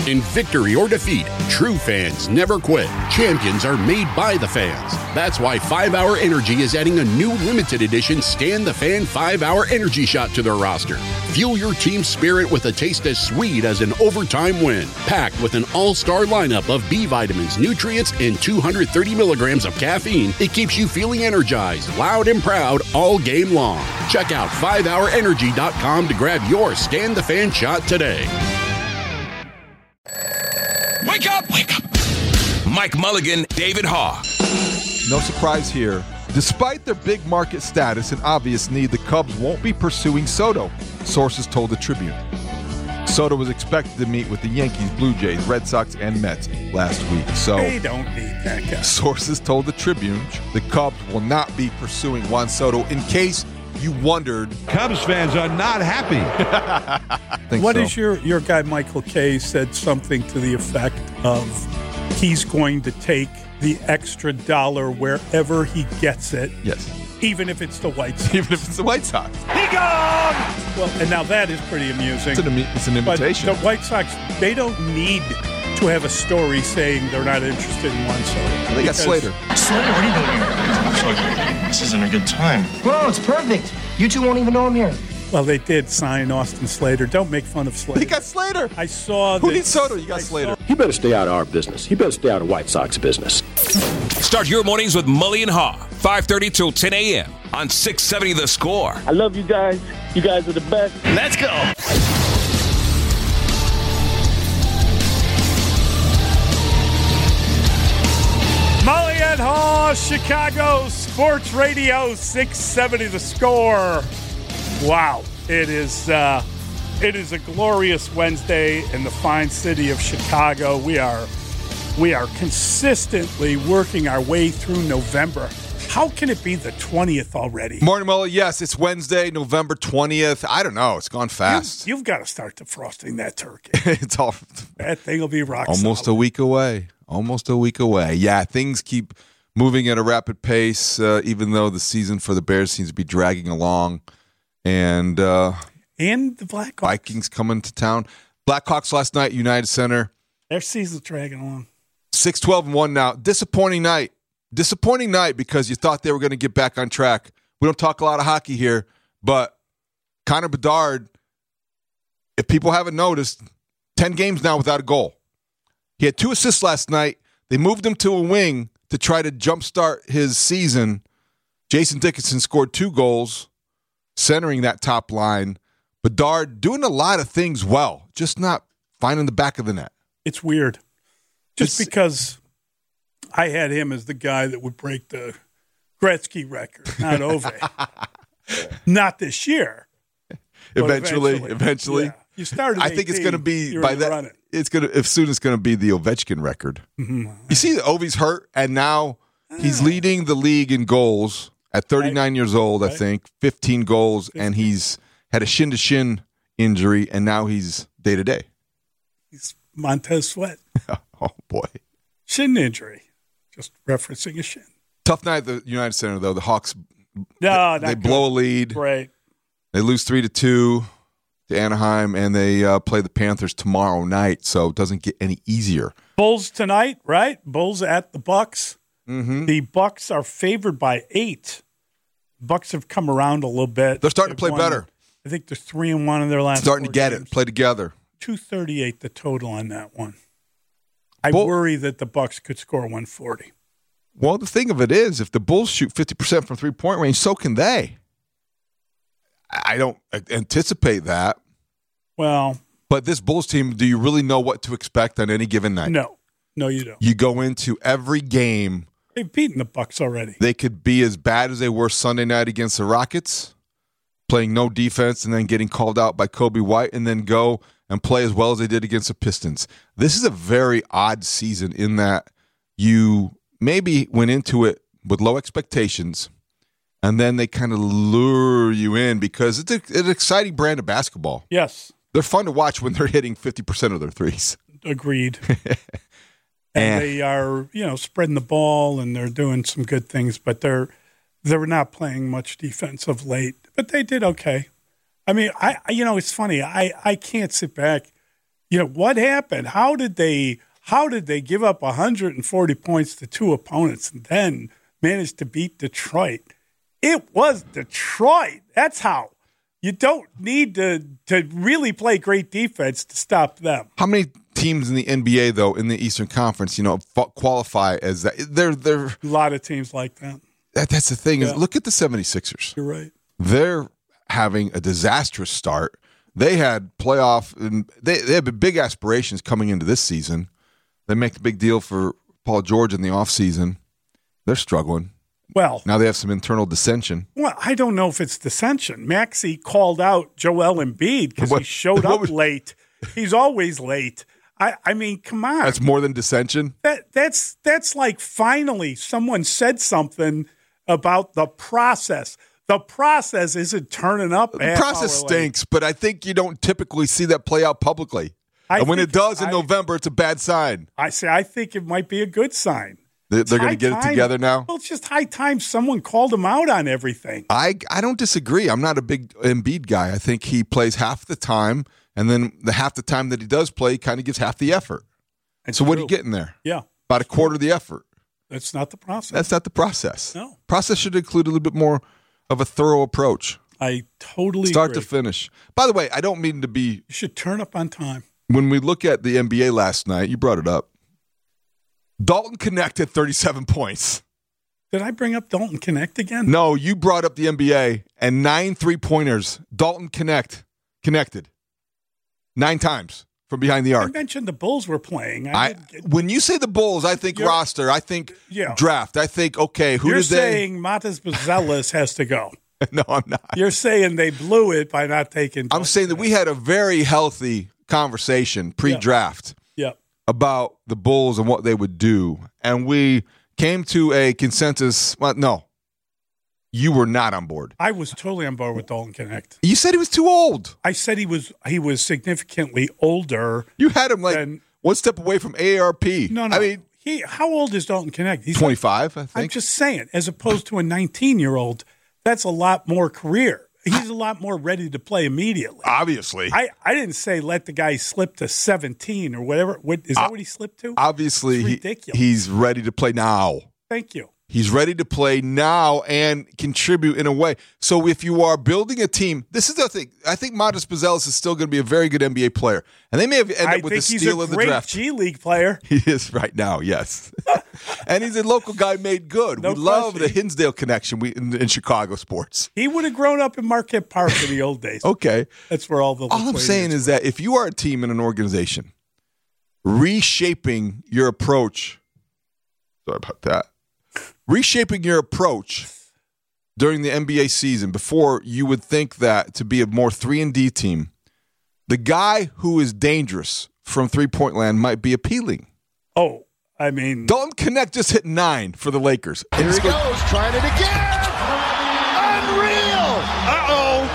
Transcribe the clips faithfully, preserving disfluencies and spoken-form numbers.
In victory or defeat, true fans never quit. Champions are made by the fans. That's why five hour Energy is adding a new limited edition Scan the Fan five hour Energy shot to their roster. Fuel your team's spirit with a taste as sweet as an overtime win. Packed with an all-star lineup of B vitamins, nutrients, and two hundred thirty milligrams of caffeine, it keeps you feeling energized, loud, and proud all game long. Check out five hour energy dot com to grab your Scan the Fan shot today. Wake up! Wake up! Mike Mulligan, David Haugh. No surprise here. Despite their big market status and obvious need, the Cubs won't be pursuing Soto, sources told the Tribune. Soto was expected to meet with the Yankees, Blue Jays, Red Sox, and Mets last week. So they don't need that guy. Sources told the Tribune the Cubs will not be pursuing Juan Soto. In case you wondered, Cubs fans are not happy. What so. is your, your guy Michael Kay said something to the effect of he's going to take the extra dollar wherever he gets it. Yes. Even if it's the White Sox. Even if it's the White Sox. He gone! Well, and now that is pretty amusing. It's an, it's an invitation. But the White Sox, they don't need to have a story saying they're not interested in Juan Soto. They got Slater. Slater, what are you doing here? I feel like this isn't a good time. Well, it's perfect. You two won't even know I'm here. Well, they did sign Austin Slater. Don't make fun of Slater. They got Slater. I saw Who that, needs Soto? You got I Slater. Saw- you better stay out of our business. You better stay out of White Sox business. Start your mornings with Mully and Haugh, five thirty till ten a.m. on six seventy The Score. I love you guys. You guys are the best. Let's go. Mully and Haugh, Chicago Sports Radio, six seventy The Score. Wow, it is uh, it is a glorious Wednesday in the fine city of Chicago. We are we are consistently working our way through November. How can it be the twentieth already? Morning, Mully. Yes, it's Wednesday, November twentieth. I don't know. It's gone fast. You, you've got to start defrosting that turkey. It's all that thing will be rock almost solid. a week away. Almost a week away. Yeah, things keep moving at a rapid pace, uh, even though the season for the Bears seems to be dragging along. And uh, and the Blackhawks. Vikings coming to town. Blackhawks last night, United Center. Their season's dragging along. six twelve and one now. Disappointing night. Disappointing night because you thought they were going to get back on track. We don't talk a lot of hockey here, but Connor Bedard, if people haven't noticed, ten games now without a goal. He had two assists last night. They moved him to a wing to try to jumpstart his season. Jason Dickinson scored two goals, centering that top line. Bedard doing a lot of things well, just not finding the back of the net. It's weird. Just It's, because I had him as the guy that would break the Gretzky record, not Ove. Not this year. Eventually, eventually. eventually. Yeah. You started I think it's going to be by that. Running. It's going to as soon it's going to be the Ovechkin record. Mm-hmm. You see, Ovi's hurt, and now he's leading the league in goals at thirty-nine right. years old. I right. think fifteen goals, and he's had a shin to shin injury, and now he's day to day. He's Montez Sweat. Oh boy, shin injury. Just referencing a shin. Tough night at the United Center though. The Hawks, no, they, they blow a lead. Right. They lose three to two to Anaheim, and they uh, play the Panthers tomorrow night. So it doesn't get any easier. Bulls tonight, right? Bulls at the Bucks. Mm-hmm. The Bucks are favored by eight. Bucks have come around a little bit. They're starting They've to play won, better. I think they're three and one in their last. Starting four to get games. it, play together. Two thirty eight the total on that one. I Bull- worry that the Bucks could score one forty. Well, the thing of it is, if the Bulls shoot fifty percent from three point range, so can they. I don't anticipate that. Well, but this Bulls team, do you really know what to expect on any given night? No, no, you don't. You go into every game. They've beaten the Bucks already. They could be as bad as they were Sunday night against the Rockets, playing no defense and then getting called out by Kobe White, and then go and play as well as they did against the Pistons. This is a very odd season in that you maybe went into it with low expectations, and then they kind of lure you in because it's, a, it's an exciting brand of basketball. Yes. They're fun to watch when they're hitting fifty percent of their threes. Agreed. And they are, you know, spreading the ball and they're doing some good things, but they're they're not playing much defense of late. But they did okay. I mean, I you know, it's funny. I, I can't sit back You know, what happened? How did they how did they give up one hundred forty points to two opponents and then manage to beat Detroit? It was Detroit. That's how. You don't need to to really play great defense to stop them. How many teams in the N B A, though, in the Eastern Conference, you know, f- qualify as that? They're, they're, A lot of teams like that. that that's the thing. Yeah. Is look at the seventy-sixers. You're right. They're having a disastrous start. They had playoff, and they, they had big aspirations coming into this season. They make a big deal for Paul George in the offseason. They're struggling. Well, Now they have some internal dissension. well, I don't know if it's dissension. Maxey called out Joel Embiid because he What- showed what up was- late. He's always late. I, I mean, come on. That's more than dissension. That that's that's like finally someone said something about the process. The process isn't turning up. The process stinks, but I think you don't typically see that play out publicly. I and when think- it does in I- November, it's a bad sign. I say I think it might be a good sign. They- It's They're going high to get it time- together now. Well, it's just high time someone called him out on everything. I I don't disagree. I'm not a big Embiid guy. I think he plays half the time, and then the half the time that he does play, he kind of gives half the effort. It's so what are you true. getting there? Yeah, About a quarter of the effort. that's not the process. That's not the process. No. Process should include a little bit more of a thorough approach, I totally start agree. to finish. By the way, I don't mean to be. You should turn up on time. When we look at the N B A last night, you brought it up. Dalton Connect had thirty-seven points. Did I bring up Dalton Connect again? No, you brought up the N B A and nine three-pointers. Dalton Connect connected nine times from behind the I arc. mentioned the Bulls were playing. I, I, didn't get- when you say the Bulls, I think You're- roster. I think Yeah. draft. I think, okay, who You're did they? saying Matas Bazelis has to go. No, I'm not. You're saying they blew it by not taking. I'm Dalton saying that we had a very healthy conversation pre-draft Yeah. about the Bulls and what they would do. And we came to a consensus. Well, no, you were not on board. I was totally on board with Dalton Connect. You said he was too old. I said he was he was significantly older. You had him like Then- one step away from A A R P. No, no. I mean, he how old is Dalton Connect? He's twenty-five, I I'm think. just saying, as opposed to a nineteen-year-old, that's a lot more career. He's a lot more ready to play immediately. Obviously. I, I didn't say let the guy slip to seventeen or whatever. What, is that what he slipped to? Obviously, It's he, ridiculous. he's ready to play now. Thank you. He's ready to play now and contribute in a way. So if you are building a team, this is the thing. I think Matas Bazelis is still going to be a very good N B A player. And they may have ended I up with the think he's steal a of the great draft. G League player. He is right now, yes. And he's a local guy made good. No we love question. the Hinsdale connection we, in, in Chicago sports. He would have grown up in Marquette Park in the old days. Okay. That's where all the. All I'm saying is that if you are a team in an organization, reshaping your approach, sorry about that, reshaping your approach during the N B A season before you would think that to be a more three and D team, the guy who is dangerous from three-point land might be appealing. Oh, I mean, Dalton Connect just hit nine for the Lakers. Here he goes, trying it again. Unreal. Uh-oh.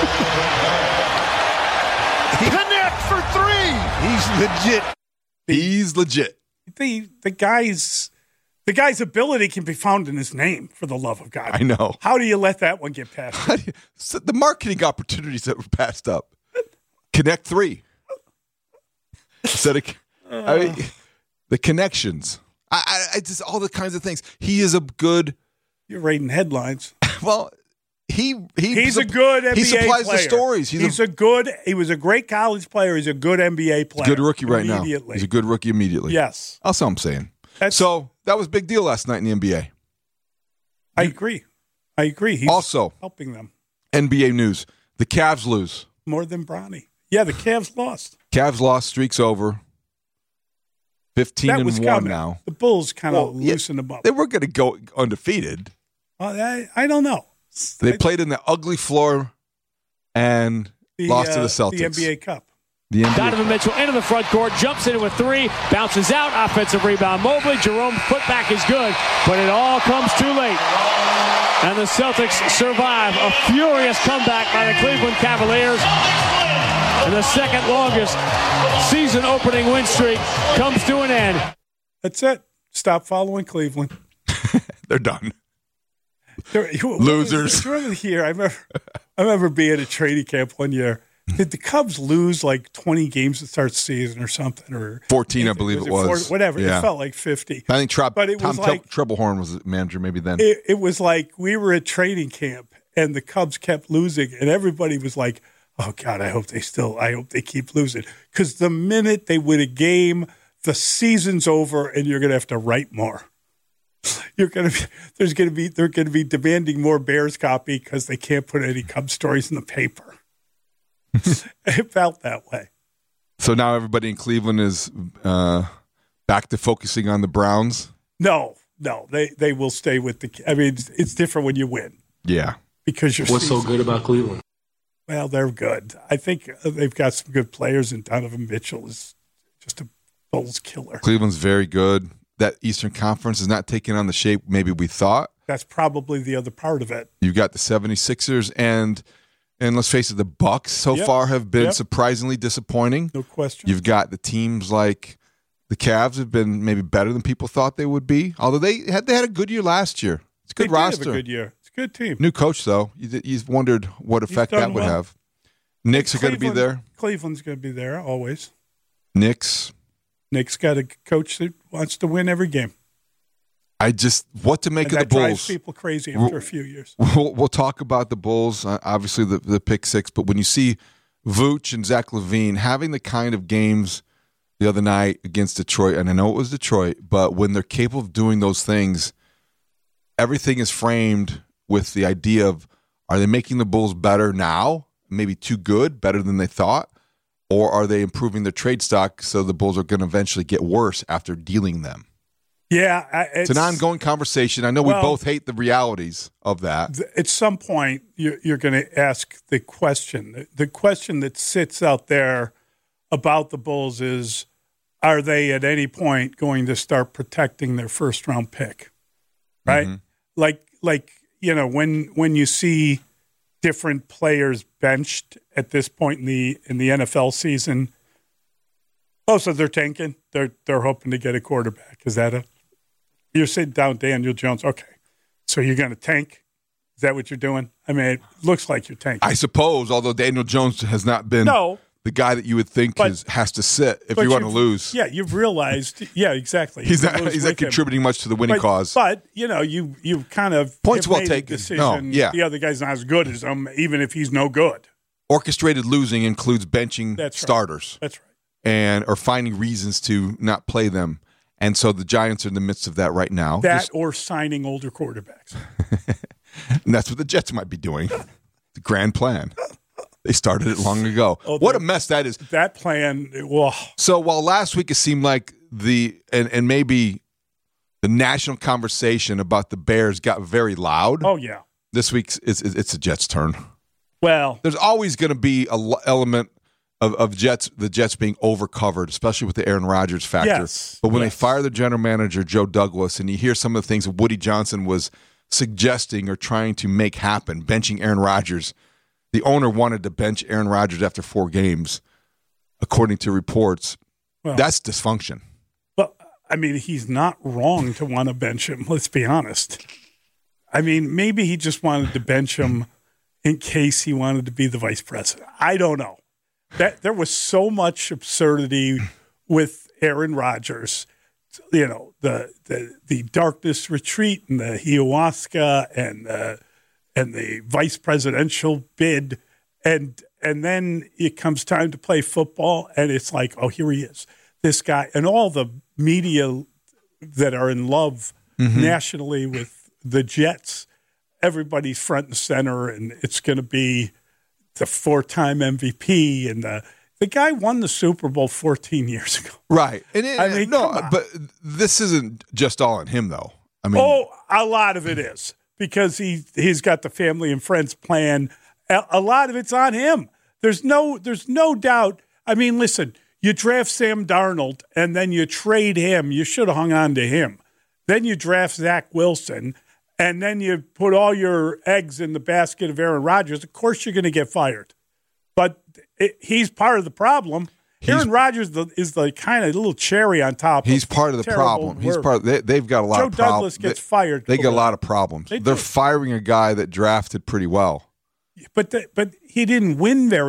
Connect for three. He's legit. He's legit. the the guy's the guy's ability can be found in his name. For the love of God, I know. How do you let that one get past? How do you- so the marketing opportunities that were passed up. Connect three. Instead of, I mean, the connections. I, I, I just all the kinds of things. He is a good. You're reading headlines. Well, he he He's supp- a good N B A He supplies player. the stories. He's, He's a, a good. He was a great college player. He's a good N B A player. good rookie right now. Immediately. He's a good rookie immediately. Yes, That's all I'm saying. That's- So that was a big deal last night in the N B A. I agree. I agree. He's Also, helping them N B A news: the Cavs lose. more than Bronny. Yeah, the Cavs lost. Cavs lost. Streaks over. Fifteen That and was one coming. now. The Bulls kind of Well, yeah, loosened them up. They were going to go undefeated. Well, I, I don't know. They I- played in the ugly floor and the, lost to uh, the Celtics. The N B A Cup. The N B A. Donovan Mitchell into the front court, jumps in with three, bounces out, offensive rebound. Mobley, Jerome putback is good, but it all comes too late. And the Celtics survive a furious comeback by the Cleveland Cavaliers. And the second longest season opening win streak comes to an end. That's it. Stop following Cleveland. They're done. There- you- Losers. Do you remember the year? I remember, I remember being at a training camp one year, Did the Cubs lose like twenty games to start the season or something? Or fourteen, I believe it was. forty, whatever. Yeah. It felt like fifty. I think Tra- but it Tom was like, Treblehoorn was the manager maybe then. It, it was like we were at training camp and the Cubs kept losing, and everybody was like, "Oh God, I hope they still. I hope they keep losing." Because the minute they win a game, the season's over, and you're going to have to write more. You're going to be there's going to be they're going to be demanding more Bears copy because they can't put any Cubs stories in the paper. It felt that way. So now everybody in Cleveland is uh, back to focusing on the Browns? No, no, they they will stay with the. I mean, it's, it's different when you win. Yeah, because you're. What's so good about Cleveland? Well, they're good. I think they've got some good players, and Donovan Mitchell is just a Bulls killer. Cleveland's very good. That Eastern Conference is not taking on the shape maybe we thought. That's probably the other part of it. You've got the seventy-sixers and. And let's face it, the Bucks so yep. far have been yep. surprisingly disappointing. No question. You've got the teams like the Cavs have been maybe better than people thought they would be. Although they had they had a good year last year. It's a good they roster. Did have a good year. It's a good team. New coach though. You you wondered what effect that would well. have. Knicks are going to be there. Cleveland's going to be there always. Knicks. Knicks got a coach that wants to win every game. I just what to make and of the that Bulls. Drives people crazy after we'll, a few years. We'll, we'll talk about the Bulls, uh, obviously the the pick six, but when you see Vooch and Zach LaVine having the kind of games the other night against Detroit, and I know it was Detroit, but when they're capable of doing those things, everything is framed with the idea of are they making the Bulls better now, maybe too good, better than they thought, or are they improving their trade stock so the Bulls are going to eventually get worse after dealing them? Yeah, it's, it's an ongoing conversation. I know well, we both hate the realities of that. At some point, you're, you're going to ask the question. The question that sits out there about the Bulls is, are they at any point going to start protecting their first-round pick? Right? Mm-hmm. Like, like you know, when when you see different players benched at this point in the in the N F L season, oh, so they're tanking. They're they're hoping to get a quarterback. Is that a You're sitting down Daniel Jones. Okay, so you're going to tank? Is that what you're doing? I mean, it looks like you're tanking. I suppose, although Daniel Jones has not been no, the guy that you would think but, is, has to sit if you want to lose. Yeah, you've realized. Yeah, exactly. he's not, he's not contributing him. much to the winning but, cause. But, you know, you you kind of Points have well made taken. a decision. No, yeah. The other guy's not as good as him, even if he's no good. Orchestrated losing includes benching That's right. starters. That's right. And or finding reasons to not play them. And so the Giants are in the midst of that right now. That Just, or signing older quarterbacks. and that's what the Jets might be doing. The grand plan. They started it long ago. Oh, what a mess that is. That plan, well. So while last week it seemed like the, and, and maybe the national conversation about the Bears got very loud. Oh, yeah. This week it's, it's the Jets' turn. Well. There's always going to be an element Of, of Jets, the Jets being overcovered, especially with the Aaron Rodgers factor. Yes, but when yes. they fire the general manager, Joe Douglas, and you hear some of the things that Woody Johnson was suggesting or trying to make happen, benching Aaron Rodgers, the owner wanted to bench Aaron Rodgers after four games, according to reports. Well, that's dysfunction. Well, I mean, he's not wrong to want to bench him, let's be honest. I mean, maybe he just wanted to bench him in case he wanted to be the vice president. I don't know. That there was so much absurdity with Aaron Rodgers, you know, the the, the darkness retreat and the ayahuasca and the and the vice presidential bid, and and then it comes time to play football, and it's like, oh, here he is, this guy, and all the media that are in love mm-hmm. nationally with the Jets, everybody's front and center, and it's going to be the four-time M V P, and the the guy won the Super Bowl fourteen years ago. Right. And it, I mean, no, but this isn't just all on him, though. I mean, oh, a lot of it is because he he's got the family and friends plan. A, a lot of it's on him. There's no there's no doubt. I mean, listen, you draft Sam Darnold and then you trade him. You should have hung on to him. Then you draft Zach Wilson. And then you put all your eggs in the basket of Aaron Rodgers, of course you're going to get fired. But it, he's part of the problem. He's, Aaron Rodgers the, is the kind of little cherry on top. He's of part of the problem. Work. He's part. Of, they, they've got a lot Joe of problems. Joe Douglas gets they, fired. They got a lot of problems. They They're do. firing a guy that drafted pretty well. But the, but he didn't win very well.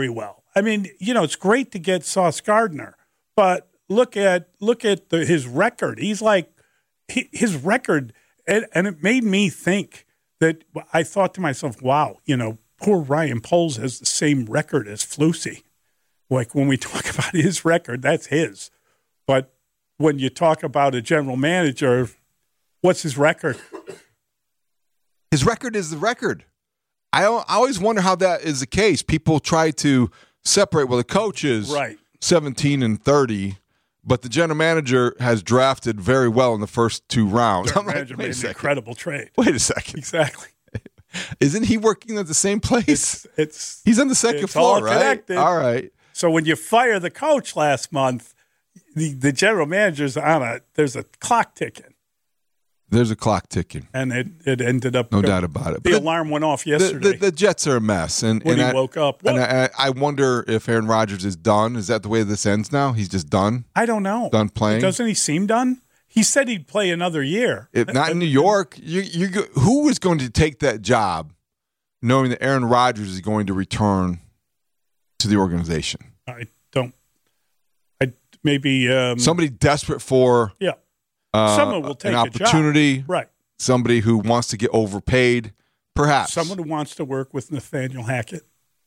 I mean, you know, it's great to get Sauce Gardner, but look at look at the, his record. He's like he, his record, and, and it made me think that I thought to myself, wow, you know, poor Ryan Poles has the same record as Flusy. Like when we talk about his record, that's his. But when you talk about a general manager, what's his record? His record is the record. I, I always wonder how that is the case. People try to separate. Well, the coach is right. seventeen and thirty, but the general manager has drafted very well in the first two rounds. The manager like, made an incredible trade. Wait a second. Exactly. Isn't he working at the same place? It's, it's He's on the second it's floor, all right? Connected. All right. So when you fire the coach last month, the, the general manager's on a there's a clock ticking. There's a clock ticking. And it, it ended up no doubt about it. The but alarm went off yesterday. The, the, the Jets are a mess. And when and he I, woke up. And I, I wonder if Aaron Rodgers is done. Is that the way this ends now? He's just done? I don't know. Done playing? Doesn't he seem done? He said he'd play another year. If not in New York, you, you who is going to take that job knowing that Aaron Rodgers is going to return to the organization? I don't. I maybe um, somebody desperate for yeah. Uh, Someone will take an opportunity, a job. Right? Somebody who wants to get overpaid, perhaps. Someone who wants to work with Nathaniel Hackett.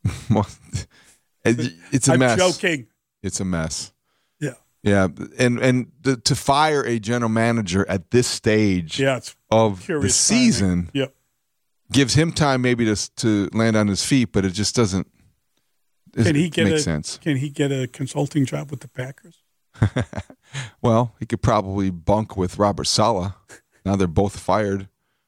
It's a I'm mess. I'm joking. It's a mess. Yeah. Yeah, and and the, to fire a general manager at this stage yeah, it's of the season yep. gives him time maybe to to land on his feet, but it just doesn't. Can he get make a, sense? Can he get a consulting job with the Packers? Well, he could probably bunk with Robert Saleh. Now they're both fired.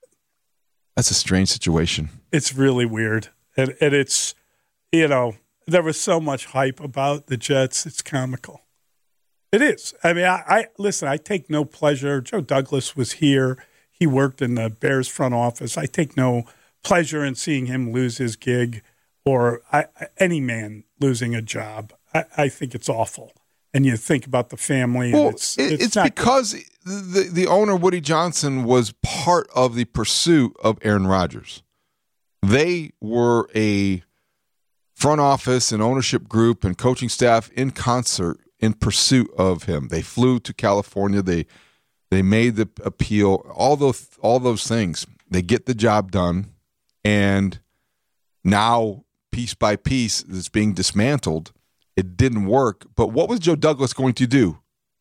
That's a strange situation. It's really weird. And, and it's, you know, there was so much hype about the Jets. It's comical. It is. I mean, I, I listen, I take no pleasure. Joe Douglas was here. He worked in the Bears front office. I take no pleasure in seeing him lose his gig or I, any man losing a job. I, I think it's awful. And you think about the family. Well, and it's it's, it's because the, the owner, Woody Johnson, was part of the pursuit of Aaron Rodgers. They were a front office and ownership group and coaching staff in concert in pursuit of him. They flew to California. They they made the appeal. All those all those things. They get the job done, and now piece by piece, it's being dismantled. It didn't work, but what was Joe Douglas going to do?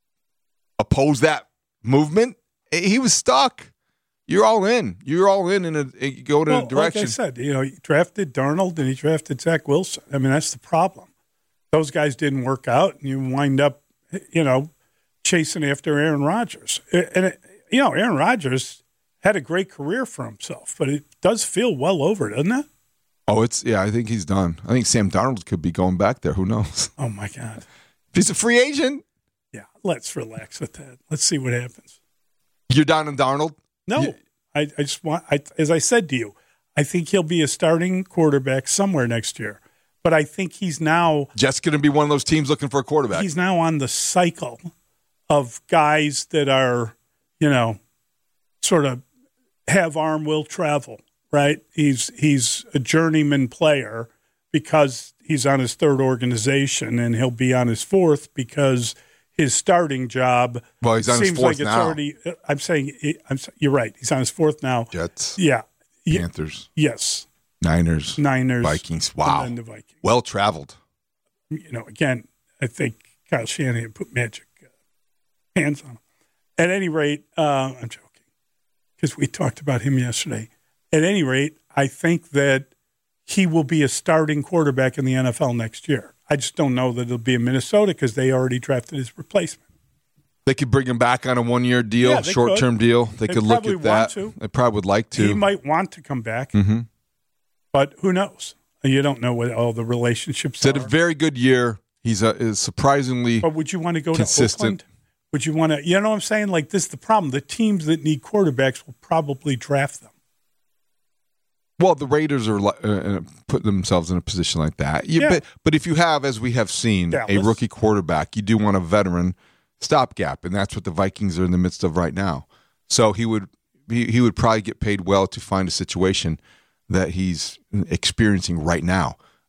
Oppose that movement? He was stuck. You're all in. You're all in and go in well, a direction. Like I said, you know, he drafted Darnold and he drafted Zach Wilson. I mean, that's the problem. Those guys didn't work out, and you wind up, you know, chasing after Aaron Rodgers. And, it, you know, Aaron Rodgers had a great career for himself, but it does feel well over, doesn't it? Oh, it's yeah. I think he's done. I think Sam Darnold could be going back there. Who knows? Oh my God, if he's a free agent. Yeah, let's relax with that. Let's see what happens. You're down on Darnold? No, you, I, I just want. I, as I said to you, I think he'll be a starting quarterback somewhere next year. But I think he's now Jets going to be one of those teams looking for a quarterback. He's now on the cycle of guys that are, you know, sort of have arm will travel. Right, he's he's a journeyman player because he's on his third organization, and he'll be on his fourth because his starting job. Well, he's on seems his fourth like it's now. Already, I'm saying, I'm. You're right. He's on his fourth now. Jets, yeah, Panthers, yes, Niners, Niners, Vikings. Wow, and then the Vikings. Well traveled. You know, again, I think Kyle Shanahan put magic uh, hands on him. At any rate, uh, I'm joking because we talked about him yesterday. At any rate, I think that he will be a starting quarterback in the N F L next year. I just don't know that it'll be in Minnesota because they already drafted his replacement. They could bring him back on a one-year deal, yeah, short-term could. deal. They They'd could look at that. To. They probably would like to. He might want to come back, mm-hmm. but who knows? You don't know what all the relationships He's are. had a very good year. He's a, is surprisingly But would you want to go consistent. to Oakland? Would you want to? You know what I'm saying? Like, this is the problem. The teams that need quarterbacks will probably draft them. Well, the Raiders are uh, putting themselves in a position like that. You, Yeah. but, but if you have, as we have seen, Dallas. a rookie quarterback, you do want a veteran stopgap, and that's what the Vikings are in the midst of right now. So he would he, he would probably get paid well to find a situation that he's experiencing right now.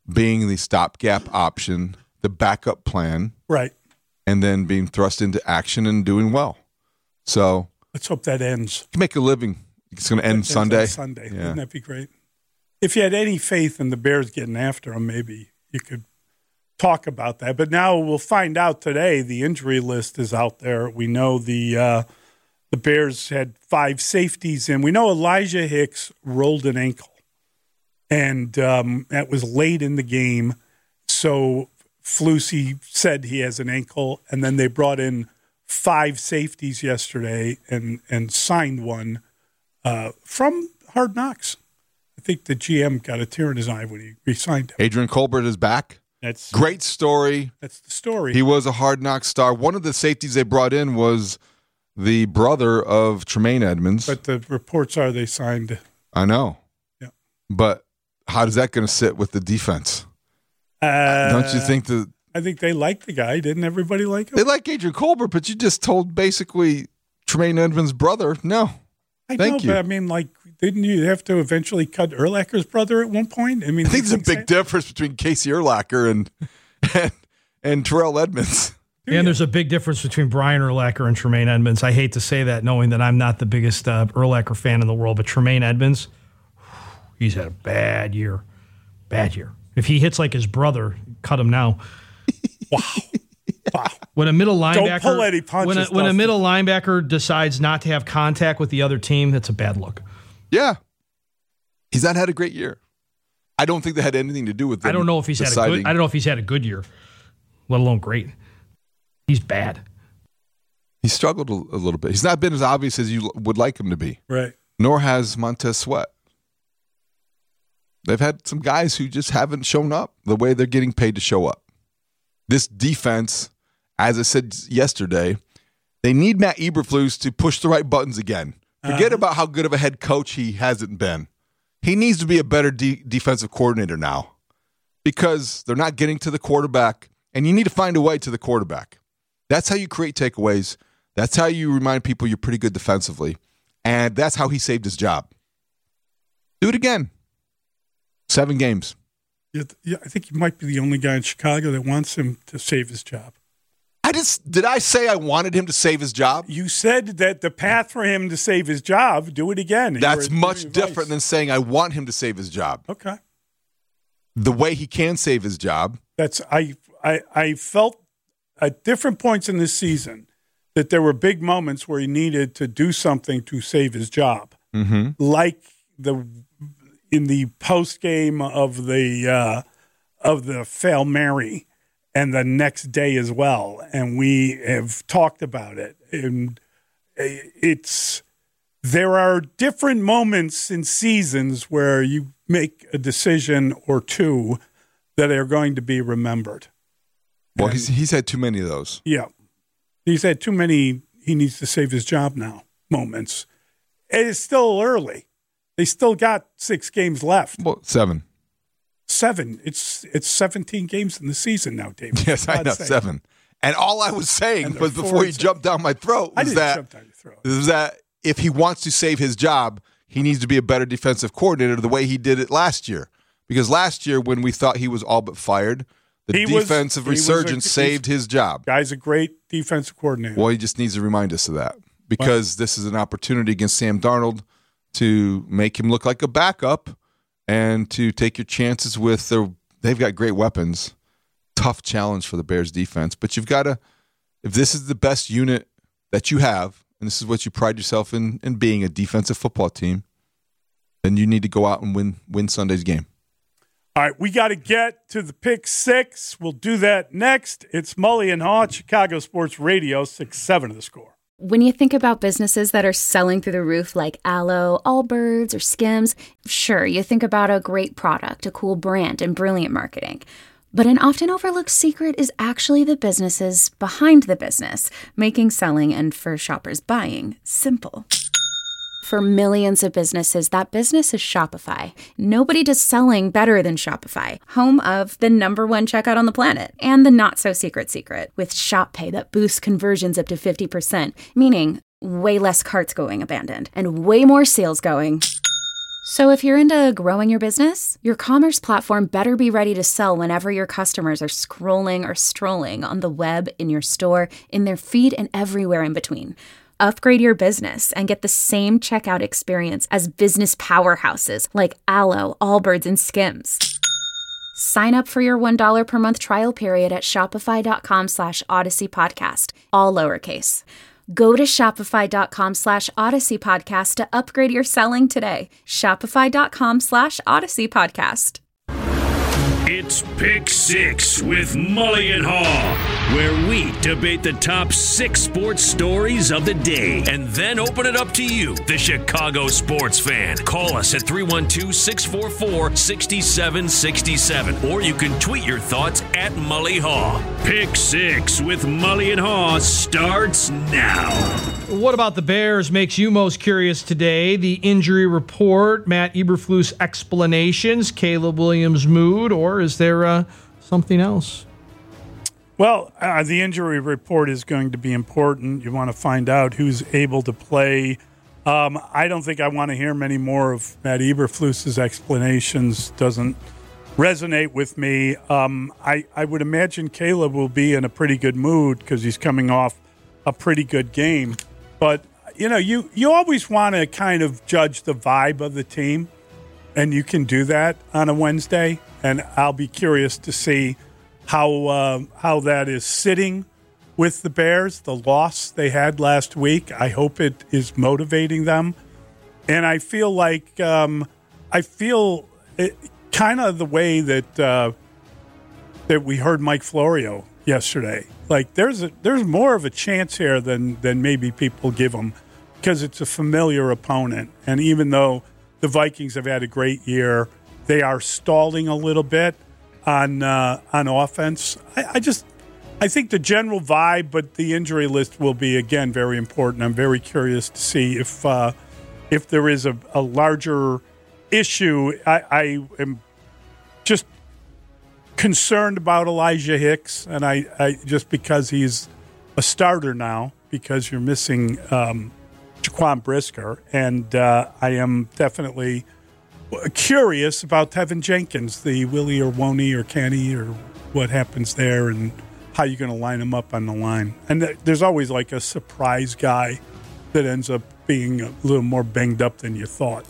being the stopgap option, the backup plan. Right. And then being thrust into action and doing well. So let's hope that ends. You can make a living. It's going to end Sunday. Sunday. Yeah. Wouldn't that be great? If you had any faith in the Bears getting after them, maybe you could talk about that. But now we'll find out today. The injury list is out there. We know the uh, the Bears had five safeties in. We know Elijah Hicks rolled an ankle, and um, that was late in the game. So Flusy said he has an ankle, and then they brought in five safeties yesterday and, and signed one uh, from Hard Knocks. I think the G M got a tear in his eye when he re-signed him. Adrian Colbert is back. That's great story. That's the story. He was a Hard Knocks star. One of the safeties they brought in was the brother of Tremaine Edmonds. But the reports are they signed. I know. Yeah. But how is that going to sit with the defense? Uh, Don't you think that? I think they like the guy. Didn't everybody like him? They like Adrian Colbert, but you just told basically Tremaine Edmonds' brother, no. I Thank know, you. but I mean, like, didn't you have to eventually cut Urlacher's brother at one point? I mean, I think there's a big difference between Casey Urlacher and and, and Terrell Edmonds. And yeah. There's a big difference between Brian Urlacher and Tremaine Edmonds. I hate to say that, knowing that I'm not the biggest uh, Urlacher fan in the world, but Tremaine Edmonds, he's had a bad year. Bad year. If he hits like his brother, cut him now. Wow. Wow. When a middle linebacker, Don't pull any punches, when, a, when a middle linebacker decides not to have contact with the other team, that's a bad look. Yeah. He's not had a great year. I don't think that had anything to do with them I don't know if he's deciding. had a good I don't know if he's had a good year, let alone great. He's bad. He struggled a, a little bit. He's not been as obvious as you would like him to be. Right. Nor has Montez Sweat. They've had some guys who just haven't shown up the way they're getting paid to show up. This defense, as I said yesterday, they need Matt Eberflus to push the right buttons again. Forget uh-huh. about how good of a head coach he hasn't been. He needs to be a better de- defensive coordinator now because they're not getting to the quarterback, and you need to find a way to the quarterback. That's how you create takeaways. That's how you remind people you're pretty good defensively, and that's how he saved his job. Do it again. Seven games. Yeah, yeah, I think he might be the only guy in Chicago that wants him to save his job. I just did I say I wanted him to save his job? You said that the path for him to save his job, do it again. That's much different than saying I want him to save his job. Okay. The way he can save his job. That's I I I felt at different points in this season that there were big moments where he needed to do something to save his job. Mm-hmm. Like the in the post game of the uh, of the Fail Mary and the next day as well, and we have talked about it. And it's there are different moments in seasons where you make a decision or two that are going to be remembered. Well, and he's he's had too many of those. Yeah, he's had too many. He needs to save his job now. Moments. It is still early. They still got six games left. Well, seven. Seven. It's it's seventeen games in the season now, David. Yes, I know, sake. seven. And all I was saying was before he jumped down my throat was I didn't that, jump down your throat. was that if he wants to save his job, he needs to be a better defensive coordinator the way he did it last year. Because last year when we thought he was all but fired, the he defensive was, resurgence a, saved his job. Guy's a great defensive coordinator. Well, he just needs to remind us of that. Because what? This is an opportunity against Sam Darnold to make him look like a backup and to take your chances with their – they've got great weapons. Tough challenge for the Bears defense. But you've got to – if this is the best unit that you have, and this is what you pride yourself in, in being, a defensive football team, then you need to go out and win win Sunday's game. All right, we got to get to the pick six. We'll do that next. It's Mully and Haw, Chicago Sports Radio, six seven of the Score. When you think about businesses that are selling through the roof like Aloe, Allbirds, or Skims, sure, you think about a great product, a cool brand, and brilliant marketing. But an often overlooked secret is actually the businesses behind the business, making selling and for shoppers buying simple. For millions of businesses, that business is Shopify. Nobody does selling better than Shopify, home of the number one checkout on the planet, and the not-so-secret secret, with Shop Pay that boosts conversions up to fifty percent, meaning way less carts going abandoned, and way more sales going So if you're into growing your business, your commerce platform better be ready to sell whenever your customers are scrolling or strolling on the web, in your store, in their feed, and everywhere in between. Upgrade your business and get the same checkout experience as business powerhouses like Allo, Allbirds, and Skims. Sign up for your one dollar per month trial period at shopify.com slash Odyssey Podcast, all lowercase. Go to shopify.com slash Odyssey Podcast to upgrade your selling today. Shopify.com slash Odyssey Podcast. It's Pick Six with Mully and Haw, where we debate the top six sports stories of the day and then open it up to you, the Chicago sports fan. Call us at three one two, six four four, six seven six seven, or you can tweet your thoughts at Mully Haw. Pick Six with Mully and Haw starts now. What about the Bears makes you most curious today? The injury report, Matt Eberflus explanations, Caleb Williams' mood, or is there uh, something else? Well, uh, the injury report is going to be important. You want to find out who's able to play. Um, I don't think I want to hear many more of Matt Eberflus's explanations. Doesn't resonate with me. Um, I, I would imagine Caleb will be in a pretty good mood because he's coming off a pretty good game. But, you know, you, you always want to kind of judge the vibe of the team, and you can do that on a Wednesday. And I'll be curious to see how uh, how that is sitting with the Bears, the loss they had last week. I hope it is motivating them. And I feel like um, I feel it, kind of the way that uh, that we heard Mike Florio yesterday. Like there's a, there's more of a chance here than than maybe people give them because it's a familiar opponent. And even though the Vikings have had a great year, they are stalling a little bit on uh, on offense. I, I just I think the general vibe, but the injury list will be again very important. I'm very curious to see if uh, if there is a, a larger issue. I, I am just concerned about Elijah Hicks, and I, I just because he's a starter now, because you're missing um, Jaquan Brisker, and uh, I am definitely curious about Tevin Jenkins, the Willie or Woney or Kenny or what happens there, and how you're going to line him up on the line. And th- there's always like a surprise guy that ends up being a little more banged up than you thought.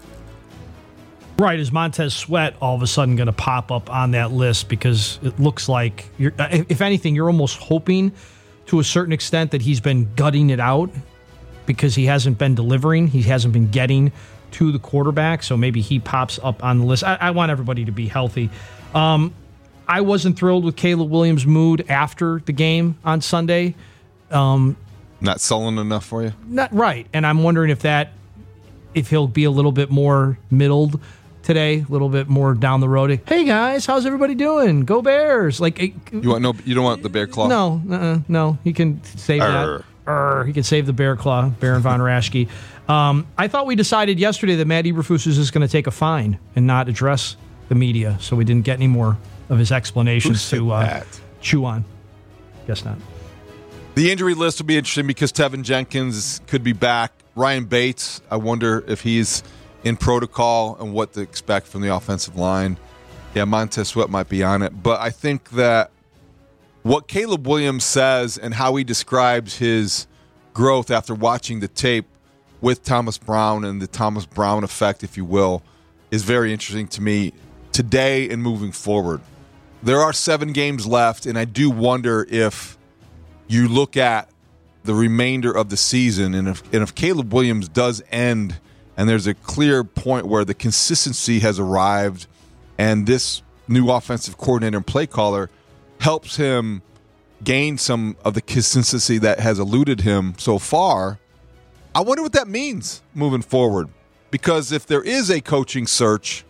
Right, is Montez Sweat all of a sudden going to pop up on that list? Because it looks like, you're, if anything, you're almost hoping to a certain extent that he's been gutting it out because he hasn't been delivering. He hasn't been getting to the quarterback, so maybe he pops up on the list. I, I want everybody to be healthy. Um, I wasn't thrilled with Caleb Williams' mood after the game on Sunday. Um, Not sullen enough for you? Not right, and I'm wondering if that, if he'll be a little bit more middled today, a little bit more down the road. Hey guys, how's everybody doing? Go Bears! Like you want no, you don't want the bear claw. No, uh-uh, no, he can save Arr. that. Arr, he can save the bear claw, Baron von Raschke. Um, I thought we decided yesterday that Matt Eberflus is just going to take a fine and not address the media, so we didn't get any more of his explanations to uh, chew on. Guess not. The injury list will be interesting because Tevin Jenkins could be back. Ryan Bates, I wonder if he's in protocol and what to expect from the offensive line. Yeah, Montez Sweat might be on it. But I think that what Caleb Williams says and how he describes his growth after watching the tape with Thomas Brown and the Thomas Brown effect, if you will, is very interesting to me today and moving forward. There are seven games left, and I do wonder if you look at the remainder of the season, and if, and if Caleb Williams does end and there's a clear point where the consistency has arrived and this new offensive coordinator and play caller helps him gain some of the consistency that has eluded him so far, I wonder what that means moving forward. Because if there is a coaching search,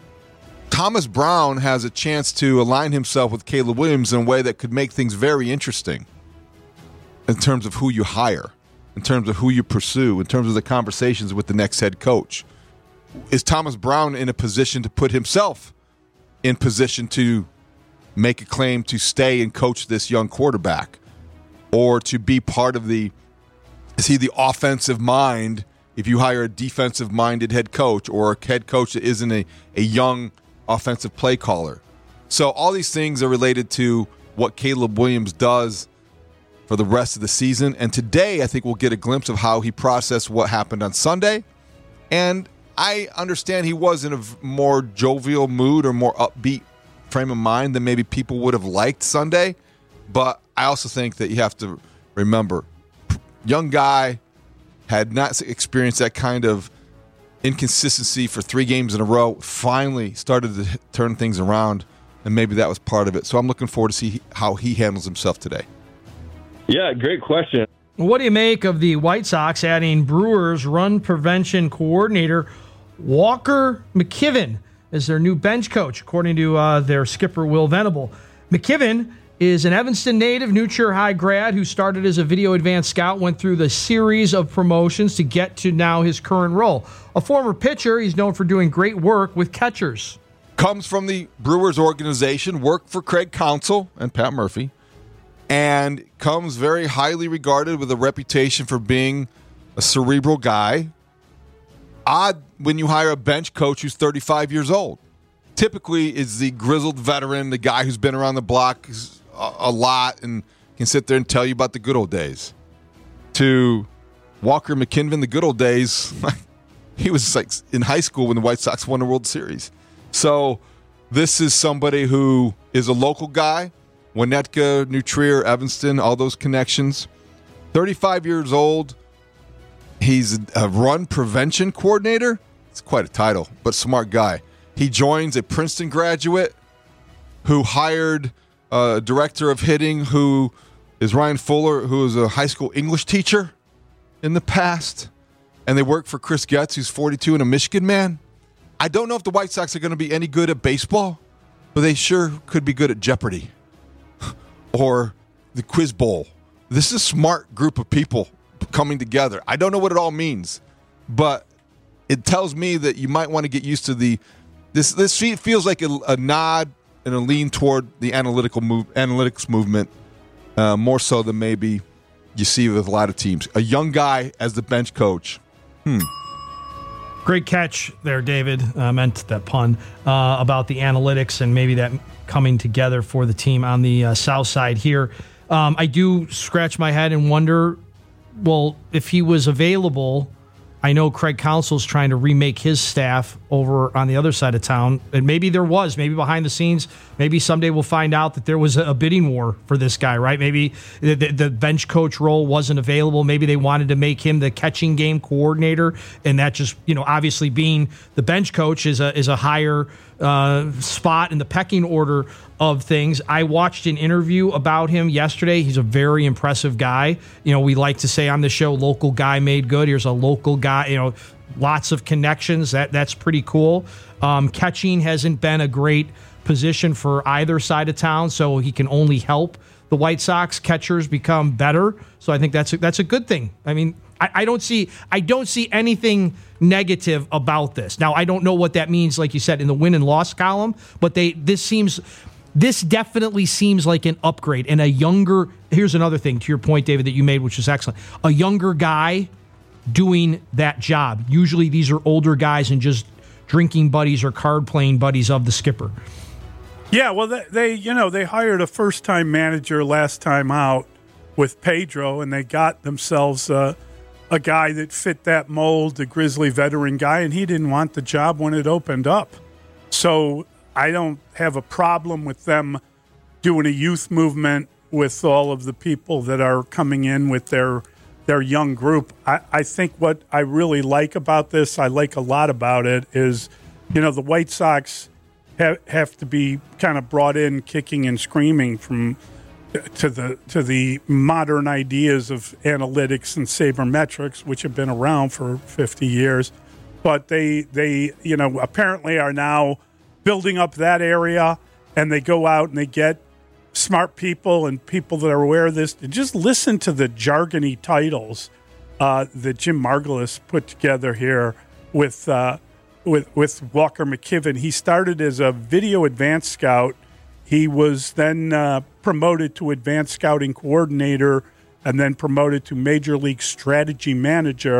Thomas Brown has a chance to align himself with Caleb Williams in a way that could make things very interesting in terms of who you hire, in terms of who you pursue, in terms of the conversations with the next head coach. Is Thomas Brown in a position to put himself in position to make a claim to stay and coach this young quarterback, or to be part of the, is he the offensive mind if you hire a defensive-minded head coach or a head coach that isn't a, a young offensive play caller. So all these things are related to what Caleb Williams does for the rest of the season. And today, I think we'll get a glimpse of how he processed what happened on Sunday. And I understand he was in a more jovial mood or more upbeat frame of mind than maybe people would have liked Sunday. But I also think that you have to remember, young guy had not experienced that kind of inconsistency for three games in a row, finally started to turn things around, and maybe that was part of it. So I'm looking forward to see how he handles himself today. Yeah, great question. What do you make of the White Sox adding Brewers run prevention coordinator Walker McKibben as their new bench coach, according to uh, their skipper, Will Venable? McKibben is an Evanston native, New Trier High grad who started as a video advanced scout, went through the series of promotions to get to now his current role. A former pitcher, he's known for doing great work with catchers. Comes from the Brewers organization, worked for Craig Counsell and Pat Murphy, and comes very highly regarded with a reputation for being a cerebral guy. Odd when you hire a bench coach who's thirty-five years old. Typically is the grizzled veteran, the guy who's been around the block a, a lot and can sit there and tell you about the good old days. To Walker McKibben, the good old days, he was like in high school when the White Sox won the World Series. So this is somebody who is a local guy, Winnetka, New Trier, Evanston, all those connections. thirty-five years old. He's a run prevention coordinator. It's quite a title, but smart guy. He joins a Princeton graduate who hired a director of hitting who is Ryan Fuller, who is a high school English teacher in the past. And they work for Chris Getz, who's forty-two and a Michigan man. I don't know if the White Sox are going to be any good at baseball, but they sure could be good at Jeopardy or the Quiz Bowl. This is a smart group of people coming together. I don't know what it all means, but it tells me that you might want to get used to the this. This feels like a, a nod and a lean toward the analytical move, analytics movement, uh, more so than maybe you see with a lot of teams. A young guy as the bench coach. Hmm. Great catch there, David. I uh, meant that pun uh, about the analytics and maybe that coming together for the team on the uh, south side here. Um, I do scratch my head and wonder, well, if he was available, I know Craig Counsell's trying to remake his staff over on the other side of town, and maybe there was, maybe behind the scenes, maybe someday we'll find out that there was a bidding war for this guy, right? Maybe the, the bench coach role wasn't available. Maybe they wanted to make him the catching game coordinator, and that just, you know, obviously being the bench coach is a is a higher uh, spot in the pecking order of things. I watched an interview about him yesterday. He's a very impressive guy. You know, we like to say on the show, local guy made good. Here's a local guy, you know, lots of connections. That That's pretty cool. Um, catching hasn't been a great position for either side of town, so he can only help the White Sox catchers become better. So I think that's a, that's a good thing. I mean, I, I don't see I don't see anything negative about this. Now, I don't know what that means, like you said, in the win and loss column, but they this seems this definitely seems like an upgrade and a younger. Here's another thing to your point, David, that you made, which is excellent. A younger guy doing that job. Usually these are older guys and just drinking buddies or card playing buddies of the skipper. Yeah, well, they, they you know, they hired a first-time manager last time out with Pedro, and they got themselves uh, a guy that fit that mold, a Grizzly veteran guy, and he didn't want the job when it opened up. So I don't have a problem with them doing a youth movement with all of the people that are coming in with their their young group. I, I think what I really like about this, I like a lot about it, is, you know, the White Sox have, have to be kind of brought in kicking and screaming from to the to the modern ideas of analytics and sabermetrics, which have been around for fifty years. But they they you know apparently are now building up that area, and they go out and they get smart people and people that are aware of this. And just listen to the jargony titles uh, that Jim Margulis put together here with uh, with with Walker McKibben. He started as a video advanced scout. He was then uh, promoted to advanced scouting coordinator, and then promoted to major league strategy manager.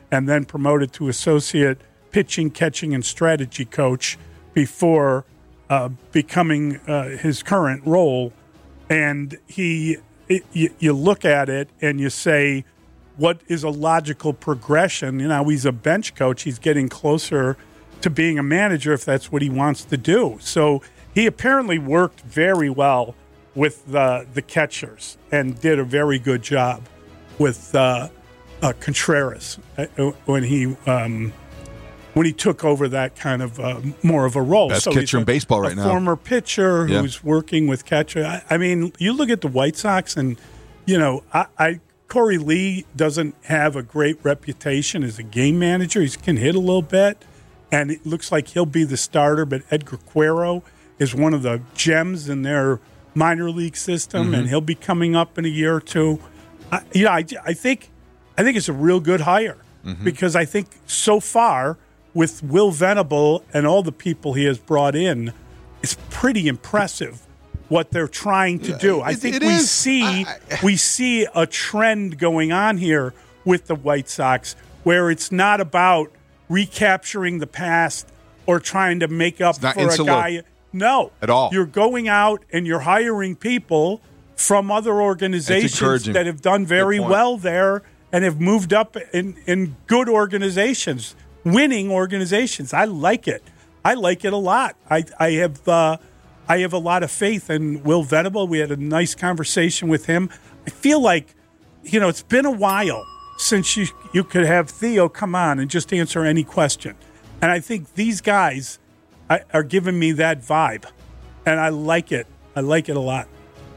and then promoted to associate pitching, catching, and strategy coach before uh, becoming uh, his current role. And he, it, you, you look at it and you say, what is a logical progression? You know, he's a bench coach. He's getting closer to being a manager if that's what he wants to do. So he apparently worked very well with the, the catchers and did a very good job with uh, uh, Contreras when he um, when he took over that kind of uh, more of a role. Best so catcher he's a, in baseball right a now. Former pitcher yeah. who's working with catcher. I, I mean, you look at the White Sox, and you know, I, I Corey Lee doesn't have a great reputation as a game manager. He can hit a little bit, and it looks like he'll be the starter. But Edgar Quero is one of the gems in their minor league system, mm-hmm. and he'll be coming up in a year or two. I, you know, I, I think I think it's a real good hire mm-hmm. because I think so far with Will Venable and all the people he has brought in, it's pretty impressive what they're trying to do. I it, think it we is. see I, I, we see a trend going on here with the White Sox where it's not about recapturing the past or trying to make up for insular. a guy. No, at all. You're going out and you're hiring people from other organizations that have done very well there and have moved up in, in good organizations, winning organizations. I like it. I like it a lot. I, I have uh, I have a lot of faith in Will Venable. We had a nice conversation with him. I feel like, you know, it's been a while since you, you could have Theo come on and just answer any question. And I think these guys are giving me that vibe, and I like it. I like it a lot.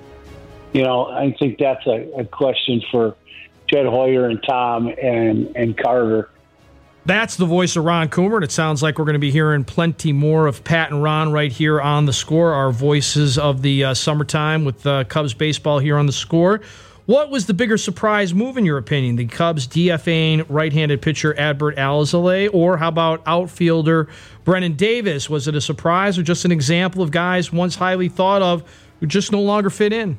You know, I think that's a, a question for Jed Hoyer and Tom and, and Carter. That's the voice of Ron Coomer, and it sounds like we're going to be hearing plenty more of Pat and Ron right here on The Score, our voices of the uh, summertime with uh, Cubs baseball here on The Score. What was the bigger surprise move, in your opinion? The Cubs DFAing right-handed pitcher Adbert Alzolay, or how about outfielder Brennan Davis? Was it a surprise or just an example of guys once highly thought of who just no longer fit in?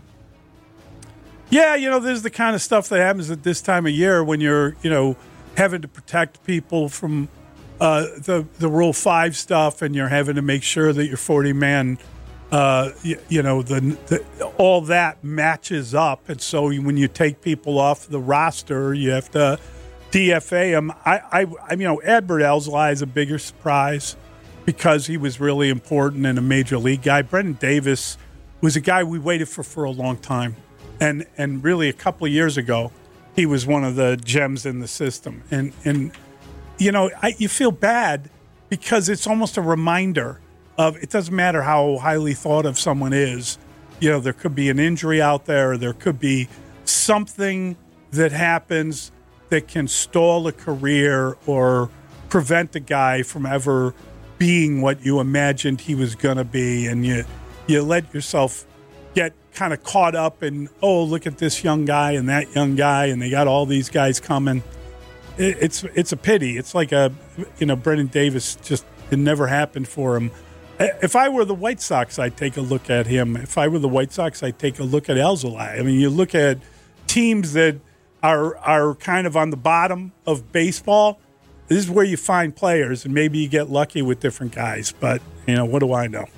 Yeah, you know, this is the kind of stuff that happens at this time of year when you're, you know, having to protect people from uh, the the Rule Five stuff, and you're having to make sure that your forty-man, uh, you, you know, the, the all that matches up. And so when you take people off the roster, you have to D F A them. I, I, I you know, Adbert Alzolay is a bigger surprise because he was really important and a major league guy. Brendan Davis was a guy we waited for for a long time. And and really a couple of years ago, he was one of the gems in the system. And, and you know, I, you feel bad because it's almost a reminder of it doesn't matter how highly thought of someone is. You know, there could be an injury out there. There could be something that happens that can stall a career or prevent a guy from ever being what you imagined he was going to be. And you you let yourself get kind of caught up in, oh, look at this young guy and that young guy, and they got all these guys coming. It, it's it's a pity. It's like a, you know, Brendan Davis, just, it never happened for him. If I were the White Sox, I'd take a look at him. If I were the White Sox, I'd take a look at Alzolay. I mean, you look at teams that are are kind of on the bottom of baseball, this is where you find players, and maybe you get lucky with different guys. But, you know, what do I know?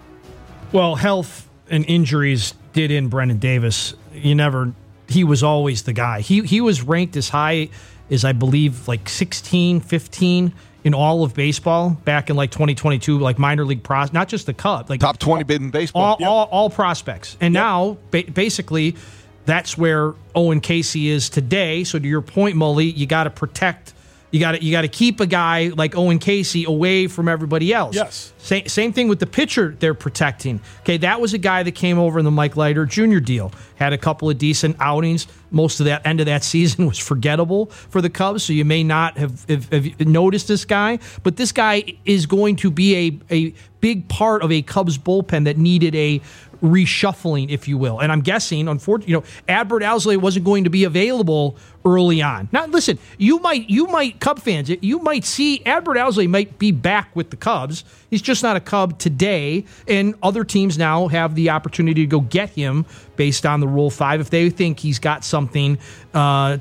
Well, health and injuries did in Brendan Davis. You never, he was always the guy. He he was ranked as high as, I believe, like sixteen, fifteen in all of baseball back in like twenty twenty-two, like minor league pros, not just the Cubs, like top twenty bid in baseball. All, yep. all, all prospects. And yep. now, ba- basically, that's where Owen Casey is today. So to your point, Mully, you got to protect. You got to you got to keep a guy like Owen Casey away from everybody else. Yes. Same, same thing with the pitcher they're protecting. Okay, that was a guy that came over in the Mike Leiter Junior deal. Had a couple of decent outings. Most of that end of that season was forgettable for the Cubs, so you may not have, have, have noticed this guy. But this guy is going to be a, a big part of a Cubs bullpen that needed a reshuffling, if you will. And I'm guessing, unfortunately, you know, Adbert Alzolay wasn't going to be available early on. Now, listen, you might, you might, Cub fans, you might see Adbert Alzolay might be back with the Cubs. He's just not a Cub today, and other teams now have the opportunity to go get him based on the Rule five if they think he's got something uh,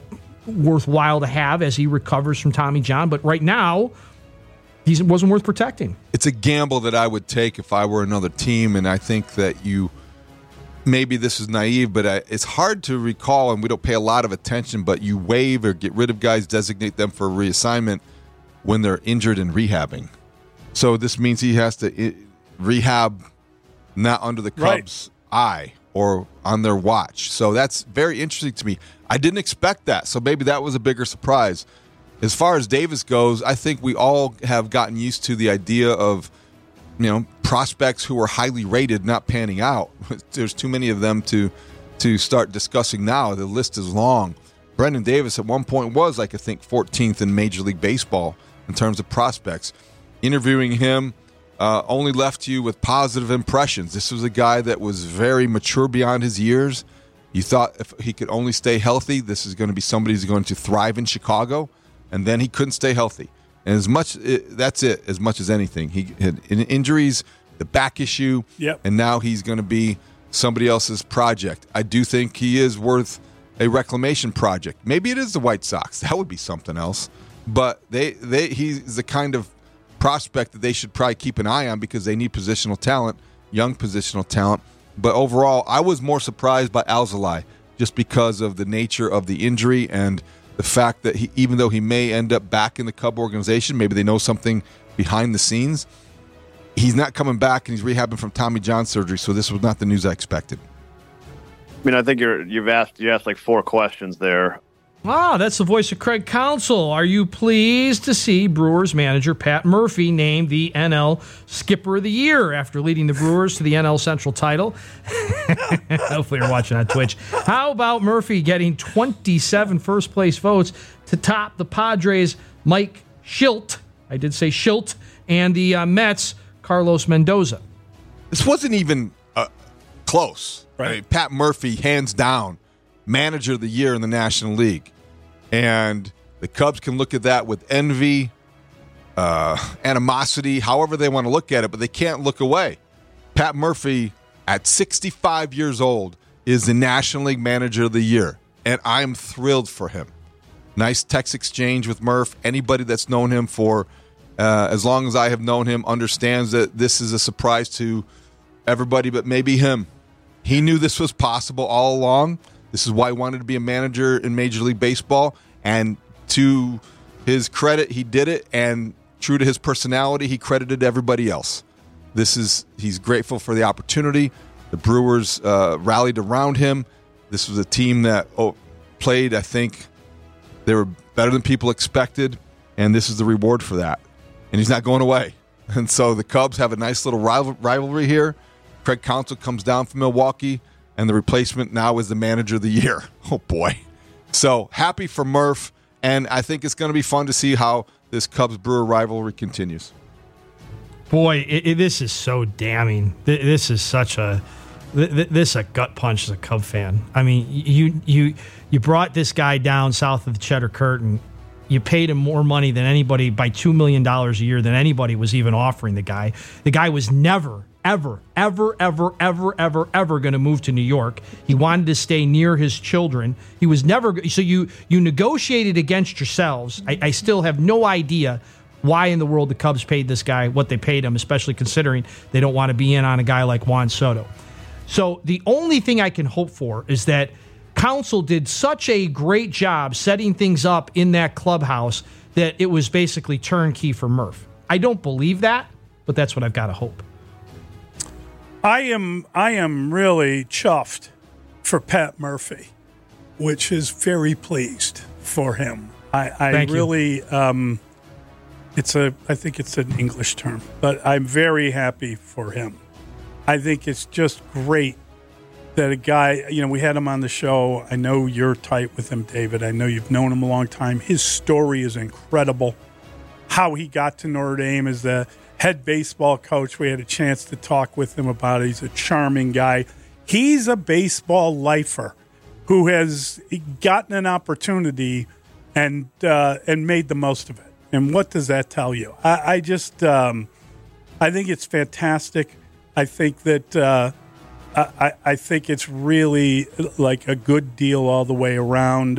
worthwhile to have as he recovers from Tommy John. But right now, he wasn't worth protecting. It's a gamble that I would take if I were another team, and I think that you maybe this is naive, but I, it's hard to recall, and we don't pay a lot of attention, but you waive or get rid of guys, designate them for reassignment when they're injured and rehabbing. So this means he has to I- rehab not under the Cubs' right. eye or on their watch. So that's very interesting to me. I didn't expect that, so maybe that was a bigger surprise. As far as Davis goes, I think we all have gotten used to the idea of, you know, prospects who are highly rated not panning out. There's too many of them to to start discussing now. The list is long. Brendan Davis at one point was, like, I think, fourteenth in Major League Baseball in terms of prospects. Interviewing him uh, only left you with positive impressions. This was a guy that was very mature beyond his years. You thought if he could only stay healthy, this is going to be somebody who's going to thrive in Chicago, and then he couldn't stay healthy. And as much it, that's it, as much as anything. He had injuries, the back issue, yep. and now he's going to be somebody else's project. I do think he is worth a reclamation project. Maybe it is the White Sox. That would be something else. But they, they he's the kind of prospect that they should probably keep an eye on because they need positional talent, young positional talent. But overall, I was more surprised by Alzolay just because of the nature of the injury and the fact that he, even though he may end up back in the Cub organization, maybe they know something behind the scenes, he's not coming back and he's rehabbing from Tommy John surgery, so this was not the news I expected. I mean, I think you're, you've asked you asked like four questions there. Ah, that's the voice of Craig Counsell. Are you pleased to see Brewers manager Pat Murphy named the N L Skipper of the Year after leading the Brewers to the N L Central title? Hopefully you're watching on Twitch. How about Murphy getting twenty-seven first-place votes to top the Padres' Mike Shildt, I did say Shildt, and the uh, Mets' Carlos Mendoza? This wasn't even uh, close. Right. I mean, Pat Murphy, hands down, Manager of the Year in the National League. And the Cubs can look at that with envy, uh, animosity, however they want to look at it, but they can't look away. Pat Murphy, at sixty-five years old, is the National League Manager of the Year, and I'm thrilled for him. Nice text exchange with Murph. Anybody that's known him for uh, as long as I have known him understands that this is a surprise to everybody but maybe him. He knew this was possible all along. This is why he wanted to be a manager in Major League Baseball, and to his credit, he did it, and true to his personality, he credited everybody else. This is he's grateful for the opportunity. The Brewers uh, rallied around him. This was a team that oh, played, I think, they were better than people expected, and this is the reward for that. And he's not going away. And so the Cubs have a nice little rival- rivalry here. Craig Counsell comes down from Milwaukee, and the replacement now is the Manager of the Year. Oh, boy. So happy for Murph, and I think it's going to be fun to see how this Cubs-Brewer rivalry continues. Boy, it, it, this is so damning. This is such a this is a gut punch as a Cub fan. I mean, you you you brought this guy down south of the Cheddar Curtain. You paid him more money than anybody, by two million dollars a year, than anybody was even offering the guy. The guy was never, ever, ever, ever, ever, ever, ever going to move to New York. He wanted to stay near his children. He was never. So you you negotiated against yourselves. I, I still have no idea why in the world the Cubs paid this guy what they paid him, especially considering they don't want to be in on a guy like Juan Soto. So the only thing I can hope for is that Counsell did such a great job setting things up in that clubhouse that it was basically turnkey for Murph. I don't believe that, but that's what I've got to hope. I am I am really chuffed for Pat Murphy, which is very pleased for him. I, I Thank really you. um, it's a I think it's an English term, but I'm very happy for him. I think it's just great that a guy, you know, we had him on the show. I know you're tight with him, David. I know you've known him a long time. His story is incredible. How he got to Notre Dame as the head baseball coach. We had a chance to talk with him about it. He's a charming guy. He's a baseball lifer who has gotten an opportunity and uh, and made the most of it. And what does that tell you? I, I just, um, I think it's fantastic. I think that uh, I, I think it's really like a good deal all the way around.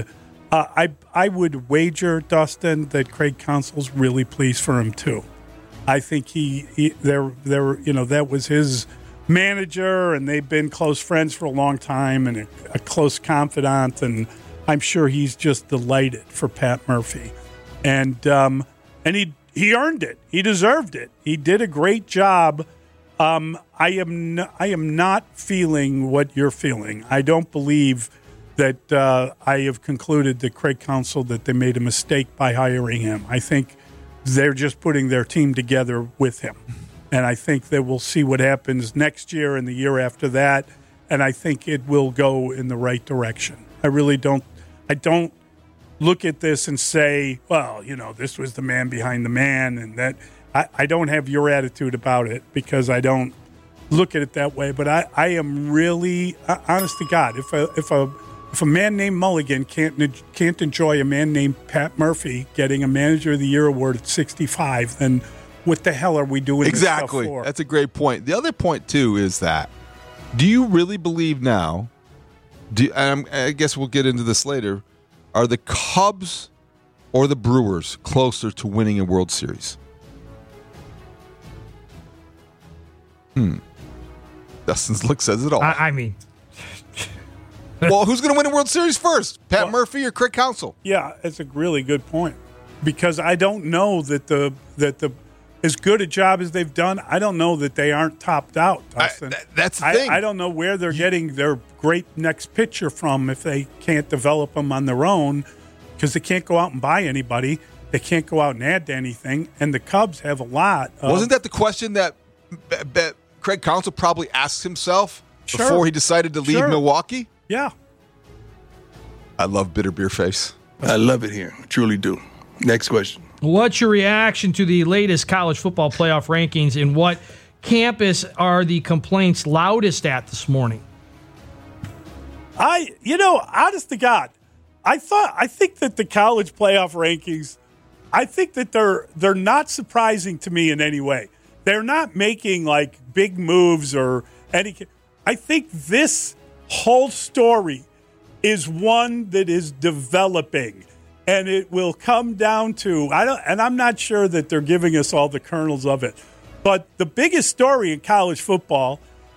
Uh, I I would wager, Dustin, that Craig Counsell's really pleased for him too. I think he, he there there you know that was his manager, and they've been close friends for a long time, and a, a close confidant, and I'm sure he's just delighted for Pat Murphy, and um, and he he earned it. He deserved it. He did a great job. Um, I am n- I am not feeling what you're feeling. I don't believe that uh, I have concluded that Craig Counsell, that they made a mistake by hiring him. I think they're just putting their team together with him. And I think that we'll see what happens next year and the year after that. And I think it will go in the right direction. I really don't, I don't look at this and say, well, you know, this was the man behind the man. And that I, I don't have your attitude about it because I don't look at it that way. But I, I am really, uh, honest to God, if a, if a, If a man named Mulligan can't can't enjoy a man named Pat Murphy getting a Manager of the Year award at sixty-five, then what the hell are we doing exactly? This stuff for? That's a great point. The other point too is that, do you really believe now? Do um, I guess we'll get into this later. Are the Cubs or the Brewers closer to winning a World Series? Hmm. Dustin's look says it all. I, I mean. Well, who's going to win a World Series first? Pat well, Murphy or Craig Counsell? Yeah, it's a really good point because I don't know that the that the as good a job as they've done, I don't know that they aren't topped out. Dustin. I, th- that's the I, thing. I don't know where they're getting their great next pitcher from if they can't develop them on their own because they can't go out and buy anybody. They can't go out and add to anything. And the Cubs have a lot. Of, Wasn't that the question that, that Craig Counsell probably asked himself sure. before he decided to leave sure. Milwaukee? Yeah. I love bitter beer face. I love it here. I truly do. Next question. What's your reaction to the latest college football playoff rankings, and what campus are the complaints loudest at this morning? I, you know, honest to God, I thought I think that the college playoff rankings, I think that they're they're not surprising to me in any way. They're not making like big moves or any. I think this whole story is one that is developing, and it will come down to I don't, and I'm not sure that they're giving us all the kernels of it, but the biggest story in college football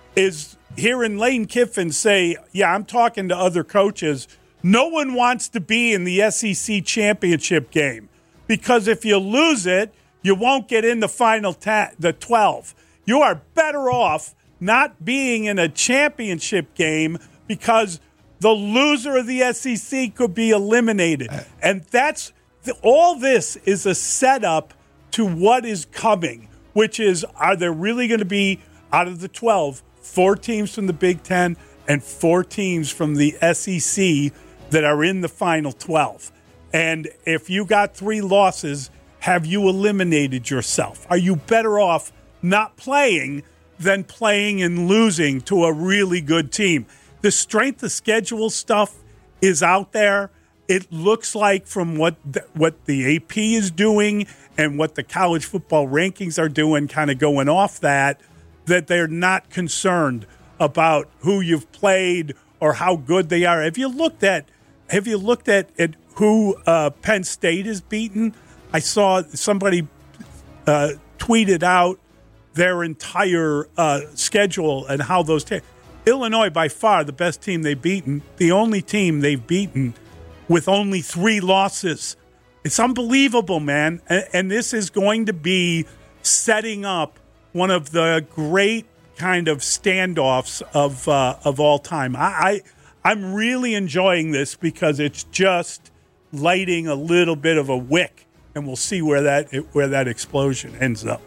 is hearing Lane Kiffin say, "Yeah, I'm talking to other coaches. No one wants to be in the S E C championship game because if you lose it, you won't get in the final ta- the twelve. You are better off not being in a championship game because." The loser of the S E C could be eliminated. And that's the, all this is a setup to what is coming, which is, are there really going to be, out of the twelve, four teams from the Big Ten and four teams from the S E C that are in the final twelve? And if you got three losses, have you eliminated yourself? Are you better off not playing than playing and losing to a really good team? The strength of schedule stuff is out there. It looks like from what the, what the A P is doing and what the college football rankings are doing, kind of going off that, that they're not concerned about who you've played or how good they are. Have you looked at Have you looked at, at who uh, Penn State has beaten? I saw somebody uh, tweeted out their entire uh, schedule and how those teams. Illinois, by far, the best team they've beaten, the only team they've beaten with only three losses. It's unbelievable, man. And, and this is going to be setting up one of the great kind of standoffs of uh, of all time. I, I, I'm really enjoying this because it's just lighting a little bit of a wick, and we'll see where that where that explosion ends up.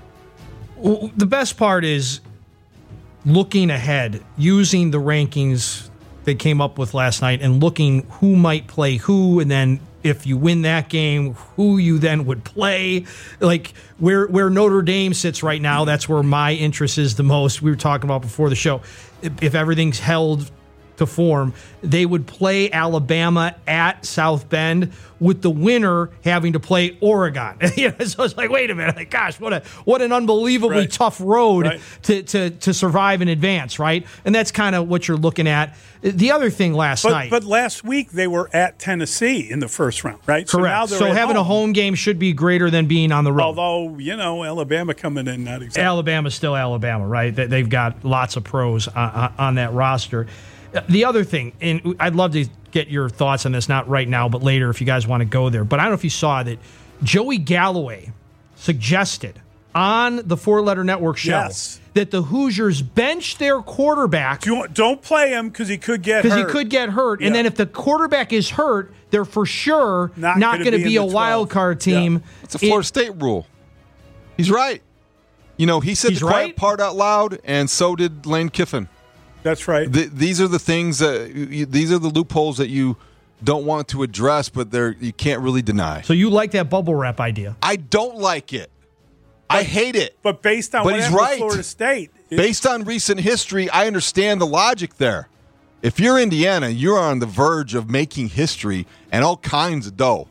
Well, the best part is looking ahead, using the rankings they came up with last night and looking who might play who, and then if you win that game, who you then would play. Like where where Notre Dame sits right now, that's where my interest is the most. We were talking about before the show. If, if everything's held to form, they would play Alabama at South Bend, with the winner having to play Oregon. You know, so it's like, wait a minute, like, gosh, what a what an unbelievably right. tough road right. to, to to survive and advance, right? And that's kind of what you're looking at. The other thing last but, night, but last week they were at Tennessee in the first round, right? Correct. So, so now having home. a home game should be greater than being on the road. Although, you know, Alabama coming in, not exactly. Alabama's still Alabama, right? They've got lots of pros on, on that roster. The other thing, and I'd love to get your thoughts on this, not right now, but later if you guys want to go there. But I don't know if you saw that Joey Galloway suggested on the Four Letter Network show yes. that the Hoosiers bench their quarterback. Do you, don't play him because he could get hurt. Because he could get hurt. Yeah. And then if the quarterback is hurt, they're for sure not, not going to be, be a wild card team. Yeah. It's a Florida it, State rule. He's right. You know, he said He's the quiet right? part out loud, and so did Lane Kiffin. That's right. The, these are the things that you, these are the loopholes that you don't want to address, but they're you can't really deny. So you like that bubble wrap idea? I don't like it. But, I hate it. But based on but what he's happened right. with Florida State, it, based on recent history, I understand the logic there. If you're Indiana, you're on the verge of making history and all kinds of dough.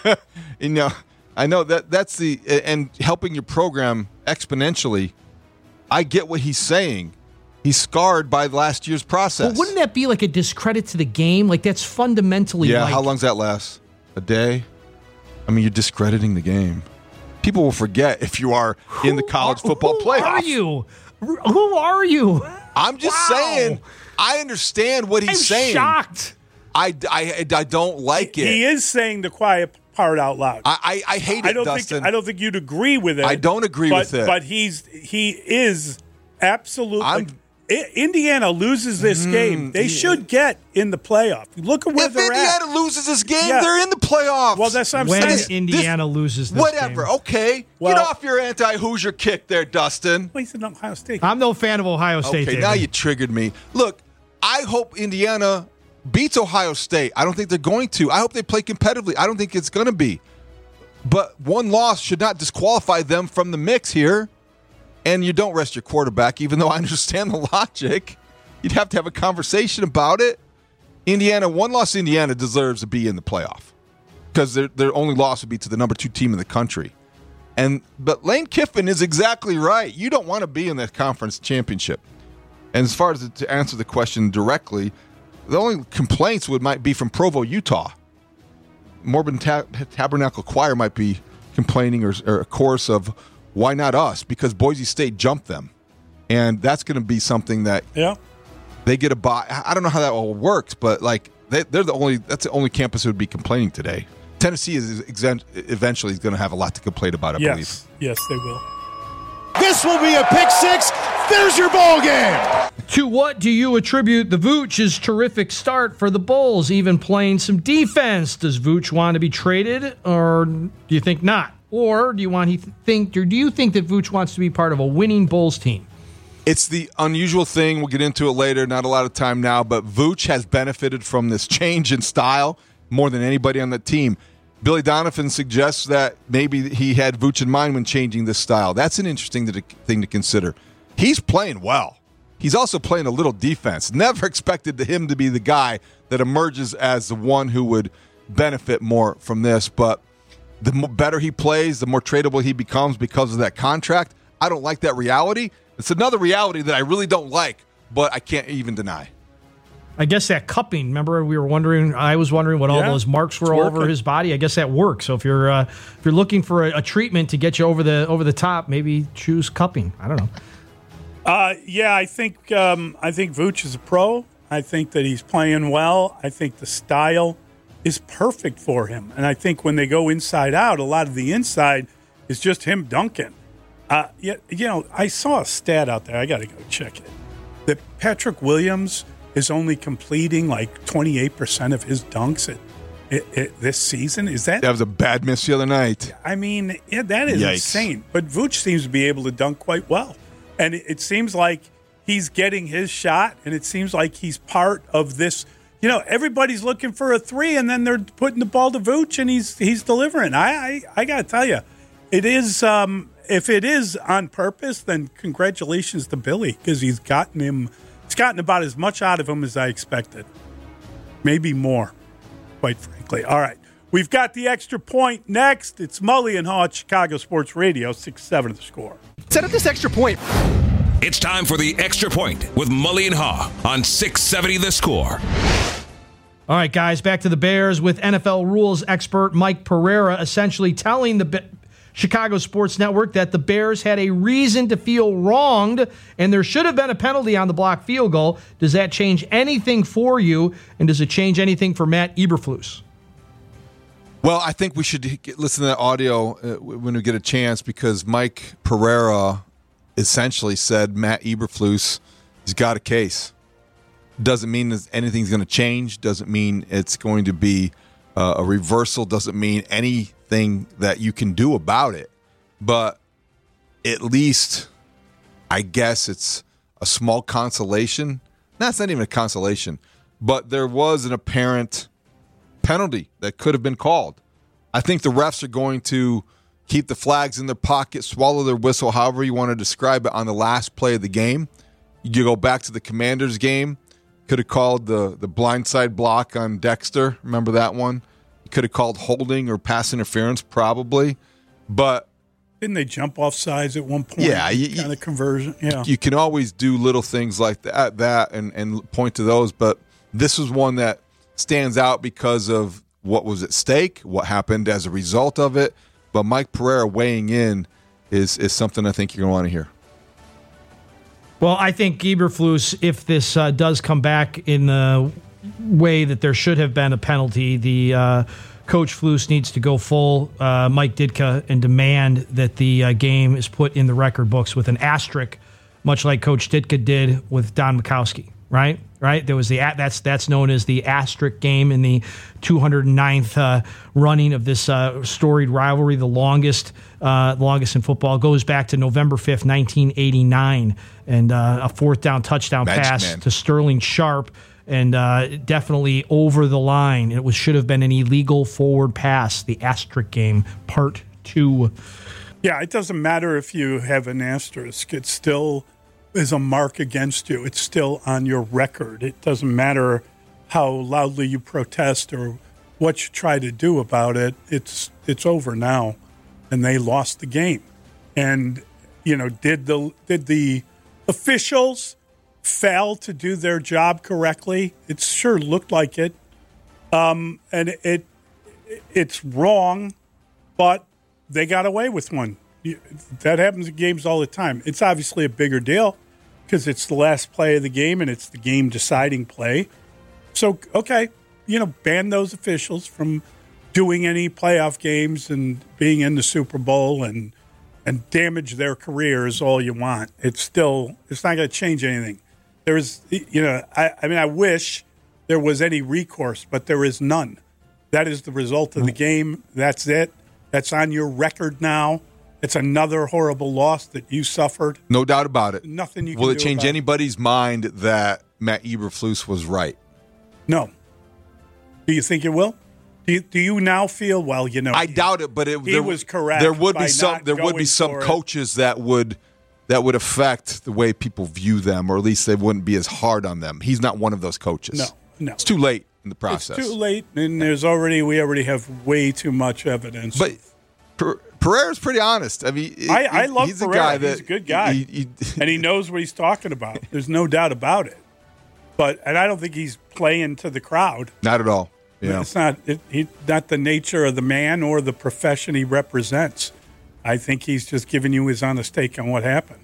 you know, I know that that's the and helping your program exponentially. I get what he's saying. He's scarred by last year's process. Well, wouldn't that be like a discredit to the game? Like, that's fundamentally Yeah, like... how long's that last? A day? I mean, you're discrediting the game. People will forget if you are who in the college are, football who playoffs. Who are you? Who are you? I'm just wow. saying, I understand what he's I'm saying. shocked. I, I, I don't like it. He is saying the quiet part out loud. I, I, I hate it, I don't Dustin. Think, I don't think you'd agree with it. I don't agree but, with it. But he's he is absolutely... I'm, Indiana loses this mm, game, they yeah. should get in the playoff. Look at where if they're Indiana at. If Indiana loses this game, yeah. they're in the playoffs. Well, that's what I'm when saying. When Indiana this, loses this whatever, game. okay. Well, Get off your anti-Hoosier kick there, Dustin. Well, he's in Ohio State. I'm no fan of Ohio State, Okay, David. now you triggered me. Look, I hope Indiana beats Ohio State. I don't think they're going to. I hope they play competitively. I don't think it's going to be. But one loss should not disqualify them from the mix here. And you don't rest your quarterback, even though I understand the logic. You'd have to have a conversation about it. Indiana, one loss Indiana deserves to be in the playoff because their their only loss would be to the number two team in the country. And but Lane Kiffin is exactly right. You don't want to be in that conference championship. And as far as to answer the question directly, the only complaints would might be from Provo, Utah. Mormon Ta- Tabernacle Choir might be complaining, or, or a chorus of why not us? Because Boise State jumped them, and that's going to be something that yeah. They get a bye. I don't know how that all works, but like they, they're the only. That's the only campus who would be complaining today. Tennessee is exempt, eventually going to have a lot to complain about. I yes. believe. Yes, they will. This will be a pick six. There's your ball game. To what do you attribute the Vooch's terrific start for the Bulls, even playing some defense? Does Vooch want to be traded, or do you think not? Or do you want he think, or do you think that Vooch wants to be part of a winning Bulls team? It's the unusual thing. We'll get into it later. Not a lot of time now, but Vooch has benefited from this change in style more than anybody on the team. Billy Donovan suggests that maybe he had Vooch in mind when changing this style. That's an interesting thing to consider. He's playing well. He's also playing a little defense. Never expected him to be the guy that emerges as the one who would benefit more from this, but the better he plays, the more tradable he becomes because of that contract. I don't like that reality. It's another reality that I really don't like, but I can't even deny. I guess that cupping, remember we were wondering, I was wondering what all yeah, those marks were all over his body. I guess that works. So if you're uh, if you're looking for a, a treatment to get you over the over the top, maybe choose cupping. I don't know. Uh, yeah, I think um, I think Vooch is a pro. I think that he's playing well. I think the style is perfect for him. And I think when they go inside out, a lot of the inside is just him dunking. Uh, yeah, you know, I saw a stat out there. I got to go check it. That Patrick Williams is only completing like twenty-eight percent of his dunks at, at, at this season. Is that? That was a bad miss the other night. I mean, yeah, that is Yikes. insane. But Vooch seems to be able to dunk quite well. And it, it seems like he's getting his shot, and it seems like he's part of this. You know, everybody's looking for a three, and then they're putting the ball to Vooch, and he's he's delivering. I I, I got to tell you, it is. Um, if it is on purpose, then congratulations to Billy because he's gotten him It's gotten about as much out of him as I expected. Maybe more, quite frankly. All right. We've got the extra point next. It's Mully and Haw at Chicago Sports Radio, six seven The Score. Set up this extra point. It's time for the extra point with Mully and Haw on six seventy The Score. All right, guys, back to the Bears with N F L rules expert Mike Pereira essentially telling the Be- Chicago Sports Network that the Bears had a reason to feel wronged and there should have been a penalty on the blocked field goal. Does that change anything for you, and does it change anything for Matt Eberflus? Well, I think we should get, listen to that audio uh, when we get a chance, because Mike Pereira essentially said Matt Eberflus has got a case. Doesn't mean that anything's going to change. Doesn't mean it's going to be uh, a reversal. Doesn't mean anything that you can do about it. But at least, I guess it's a small consolation. That's not even a consolation. But there was an apparent penalty that could have been called. I think the refs are going to keep the flags in their pocket, swallow their whistle, however you want to describe it, on the last play of the game. You go back to the Commanders game. Could have called the, the blindside block on Dexter. Remember that one? Could have called holding or pass interference, probably. But didn't they jump off sides at one point? Yeah, you, kind of conversion. Yeah, you can always do little things like that, that and, and point to those. But this was one that stands out because of what was at stake, what happened as a result of it. But Mike Pereira weighing in is is something I think you're going to want to hear. Well, I think Eberflus, if this uh, does come back in the way that there should have been a penalty, the uh, Coach Flus needs to go full uh, Mike Ditka and demand that the uh, game is put in the record books with an asterisk, much like Coach Ditka did with Don Majkowski. Right, right. There was the that's that's known as the asterisk game in the two hundred ninth uh, running of this uh, storied rivalry, the longest, uh, longest in football. It goes back to November fifth, nineteen eighty-nine, and uh, a fourth down touchdown Magic pass man. to Sterling Sharp, and uh, definitely over the line. It was should have been an illegal forward pass. The asterisk game, part two. Yeah, it doesn't matter if you have an asterisk; it's still is a mark against you. It's still on your record. It doesn't matter how loudly you protest or what you try to do about it. It's it's over now, and they lost the game. And you know, did the did the officials fail to do their job correctly? It sure looked like it. Um, and it it's wrong, but they got away with one. That happens in games all the time. It's obviously a bigger deal because it's the last play of the game and it's the game-deciding play. So, okay, you know, ban those officials from doing any playoff games and being in the Super Bowl and and damage their careers all you want. It's still, it's not going to change anything. There is, you know, I, I mean, I wish there was any recourse, but there is none. That is the result of the game. That's it. That's on your record now. It's another horrible loss that you suffered. No doubt about it. Nothing you can Will do it change about anybody's mind that Matt Eberflus was right? No. Do you think it will? Do you, do you now feel, well, you know, I doubt it, but it, he there, was correct. There would by be some. not There would be going some for it. coaches that would that would affect the way people view them, or at least they wouldn't be as hard on them. He's not one of those coaches. No, no. It's too late in the process. It's too late, and there's already we already have way too much evidence. But per, Pereira's pretty honest. I mean, I, I love he's Pereira. A guy that, he's a good guy, he, he, and he knows what he's talking about. There's no doubt about it. But and I don't think he's playing to the crowd. Not at all. Yeah. It's not it, he, not the nature of the man or the profession he represents. I think he's just giving you his honest take on what happened.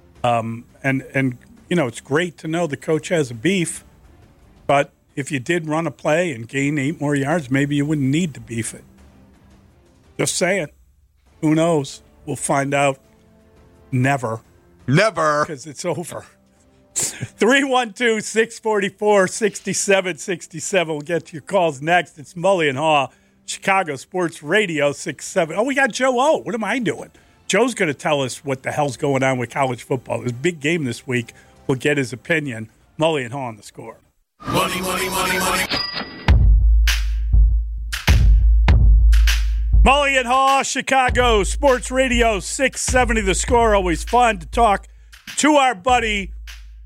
Um, and and you know, it's great to know the coach has a beef, but if you did run a play and gain eight more yards, maybe you wouldn't need to beef it. Just saying. Who knows? We'll find out. Never. Never. Because it's over. three one two, six four four, six seven six seven. We'll get to your calls next. It's Mully and Haw, Chicago Sports Radio, six seven. Oh, we got Joe O. What am I doing? Joe's going to tell us what the hell's going on with college football. There's a big game this week. We'll get his opinion. Mully and Haw on the Score. Money, money, money, money. Mully and Haw, Chicago Sports Radio, six seventy The Score. Always fun to talk to our buddy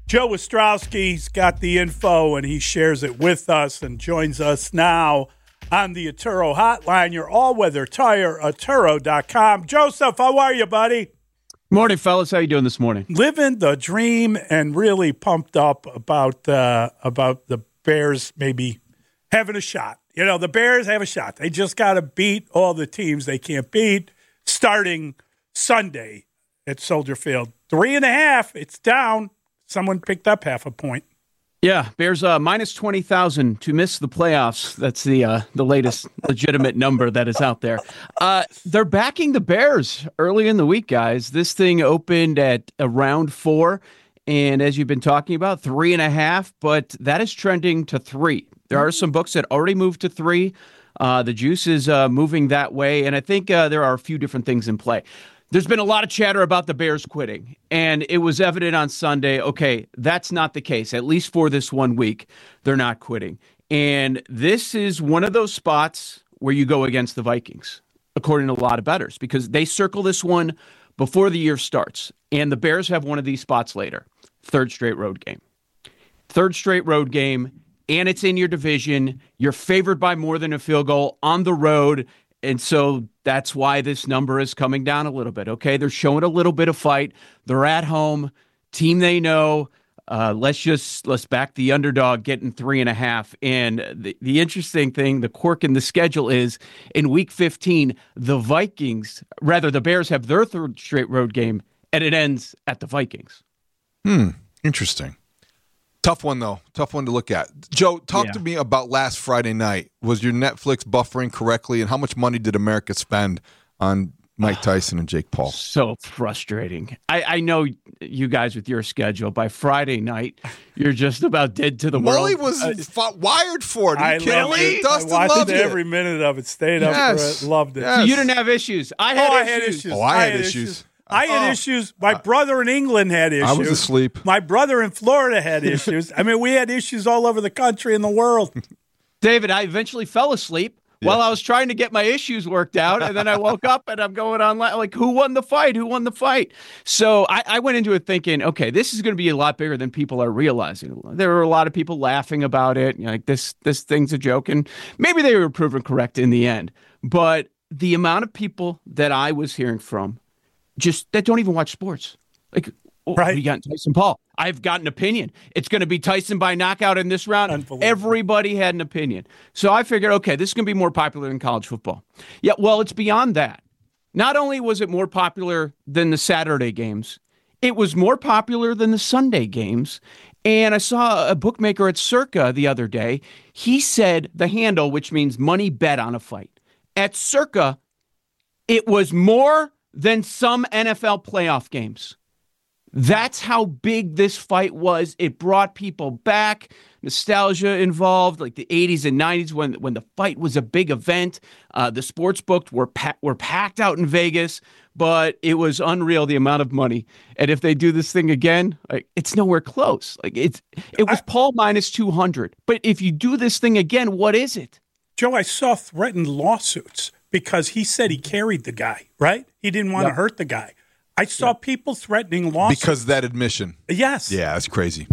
Joe Ostrowski's got the info, and he shares it with us and joins us now on the Atturo hotline. Your all-weather tire, Atturo dot com. Joseph, how are you, buddy? Morning, fellas. How you doing this morning? Living the dream and really pumped up about uh, about the Bears maybe having a shot. You know, the Bears have a shot. They just got to beat all the teams they can't beat starting Sunday at Soldier Field. Three and a half. It's down. Someone picked up half a point. Yeah, Bears uh, minus twenty thousand to miss the playoffs. That's the uh, the latest legitimate number that is out there. Uh, they're backing the Bears early in the week, guys. This thing opened at around four, and as you've been talking about, three and a half, but that is trending to three. There are some books that already moved to three. Uh, the juice is uh, moving that way, and I think uh, there are a few different things in play. There's been a lot of chatter about the Bears quitting, and it was evident on Sunday, okay, that's not the case. At least for this one week, they're not quitting. And this is one of those spots where you go against the Vikings, according to a lot of bettors, because they circle this one before the year starts, and the Bears have one of these spots later. Third straight road game. Third straight road game, and it's in your division. You're favored by more than a field goal on the road. And so that's why this number is coming down a little bit. Okay, they're showing a little bit of fight. They're at home, team they know. Uh, let's just let's back the underdog, getting three and a half. And the, the interesting thing, the quirk in the schedule is in Week fifteen, the Vikings, rather the Bears have their third straight road game, and it ends at the Vikings. Hmm. Interesting. Tough one, though. Tough one to look at. Joe, talk Yeah. to me about last Friday night. Was your Netflix buffering correctly, and how much money did America spend on Mike Tyson and Jake Paul? So frustrating. I, I know you guys with your schedule. By Friday night, you're just about dead to the Mully world. was Uh, fought, wired for it. Are you I kidding loved me? it. Dustin I watched loved it. every minute of it. Stayed up Yes. for it. Loved it. Yes. So you didn't have issues. I had oh, I issues. had issues. Oh, I had issues. I had Oh. issues. My brother in England had issues. I was asleep. My brother in Florida had issues. I mean, we had issues all over the country and the world. David, I eventually fell asleep Yeah. while I was trying to get my issues worked out. And then I woke up and I'm going on like, who won the fight? Who won the fight? So I, I went into it thinking, okay, this is going to be a lot bigger than people are realizing. There were a lot of people laughing about it. You know, like this, this thing's a joke. And maybe they were proven correct in the end. But the amount of people that I was hearing from just that don't even watch sports. Like, oh, Right. we got Tyson Paul. I've got an opinion. It's going to be Tyson by knockout in this round. Everybody had an opinion. So I figured, okay, this is going to be more popular than college football. Yeah, well, it's beyond that. Not only was it more popular than the Saturday games, it was more popular than the Sunday games. And I saw a bookmaker at Circa the other day. He said the handle, which means money bet on a fight. At Circa, it was more than some N F L playoff games. That's how big this fight was. It brought people back, nostalgia involved, like the eighties and nineties when, when the fight was a big event. Uh, the sports books were, pa- were packed out in Vegas, but it was unreal the amount of money. And if they do this thing again, like, it's nowhere close. Like it's It was I, Paul minus two hundred. But if you do this thing again, what is it? Joe, I saw threatened lawsuits because he said he carried the guy, right? He didn't want to Yeah. hurt the guy. I saw yeah. people threatening lawsuits. Because of that admission. Yes. Yeah, that's crazy.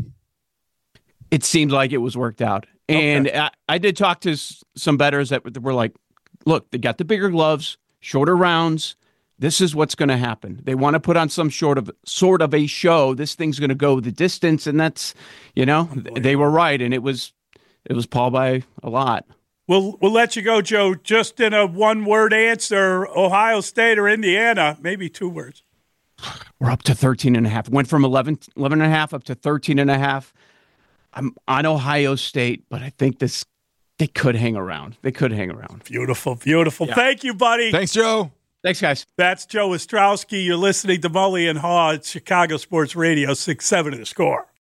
It seemed like it was worked out. And Okay. I, I did talk to s- some bettors that were like, look, they got the bigger gloves, shorter rounds. This is what's going to happen. They want to put on some sort of sort of a show. This thing's going to go the distance. And that's, you know, th- they were right. And it was, it was Paul by a lot. We'll we'll let you go, Joe. Just in a one-word answer, Ohio State or Indiana, maybe two words. We're up to thirteen and a half. Went from eleven, eleven and a half up to thirteen and a half. I'm on Ohio State, but I think this they could hang around. They could hang around. Beautiful, beautiful. Yeah. Thank you, buddy. Thanks, Joe. Thanks, guys. That's Joe Ostrowski. You're listening to Mully and Haw at Chicago Sports Radio, six seventy The Score.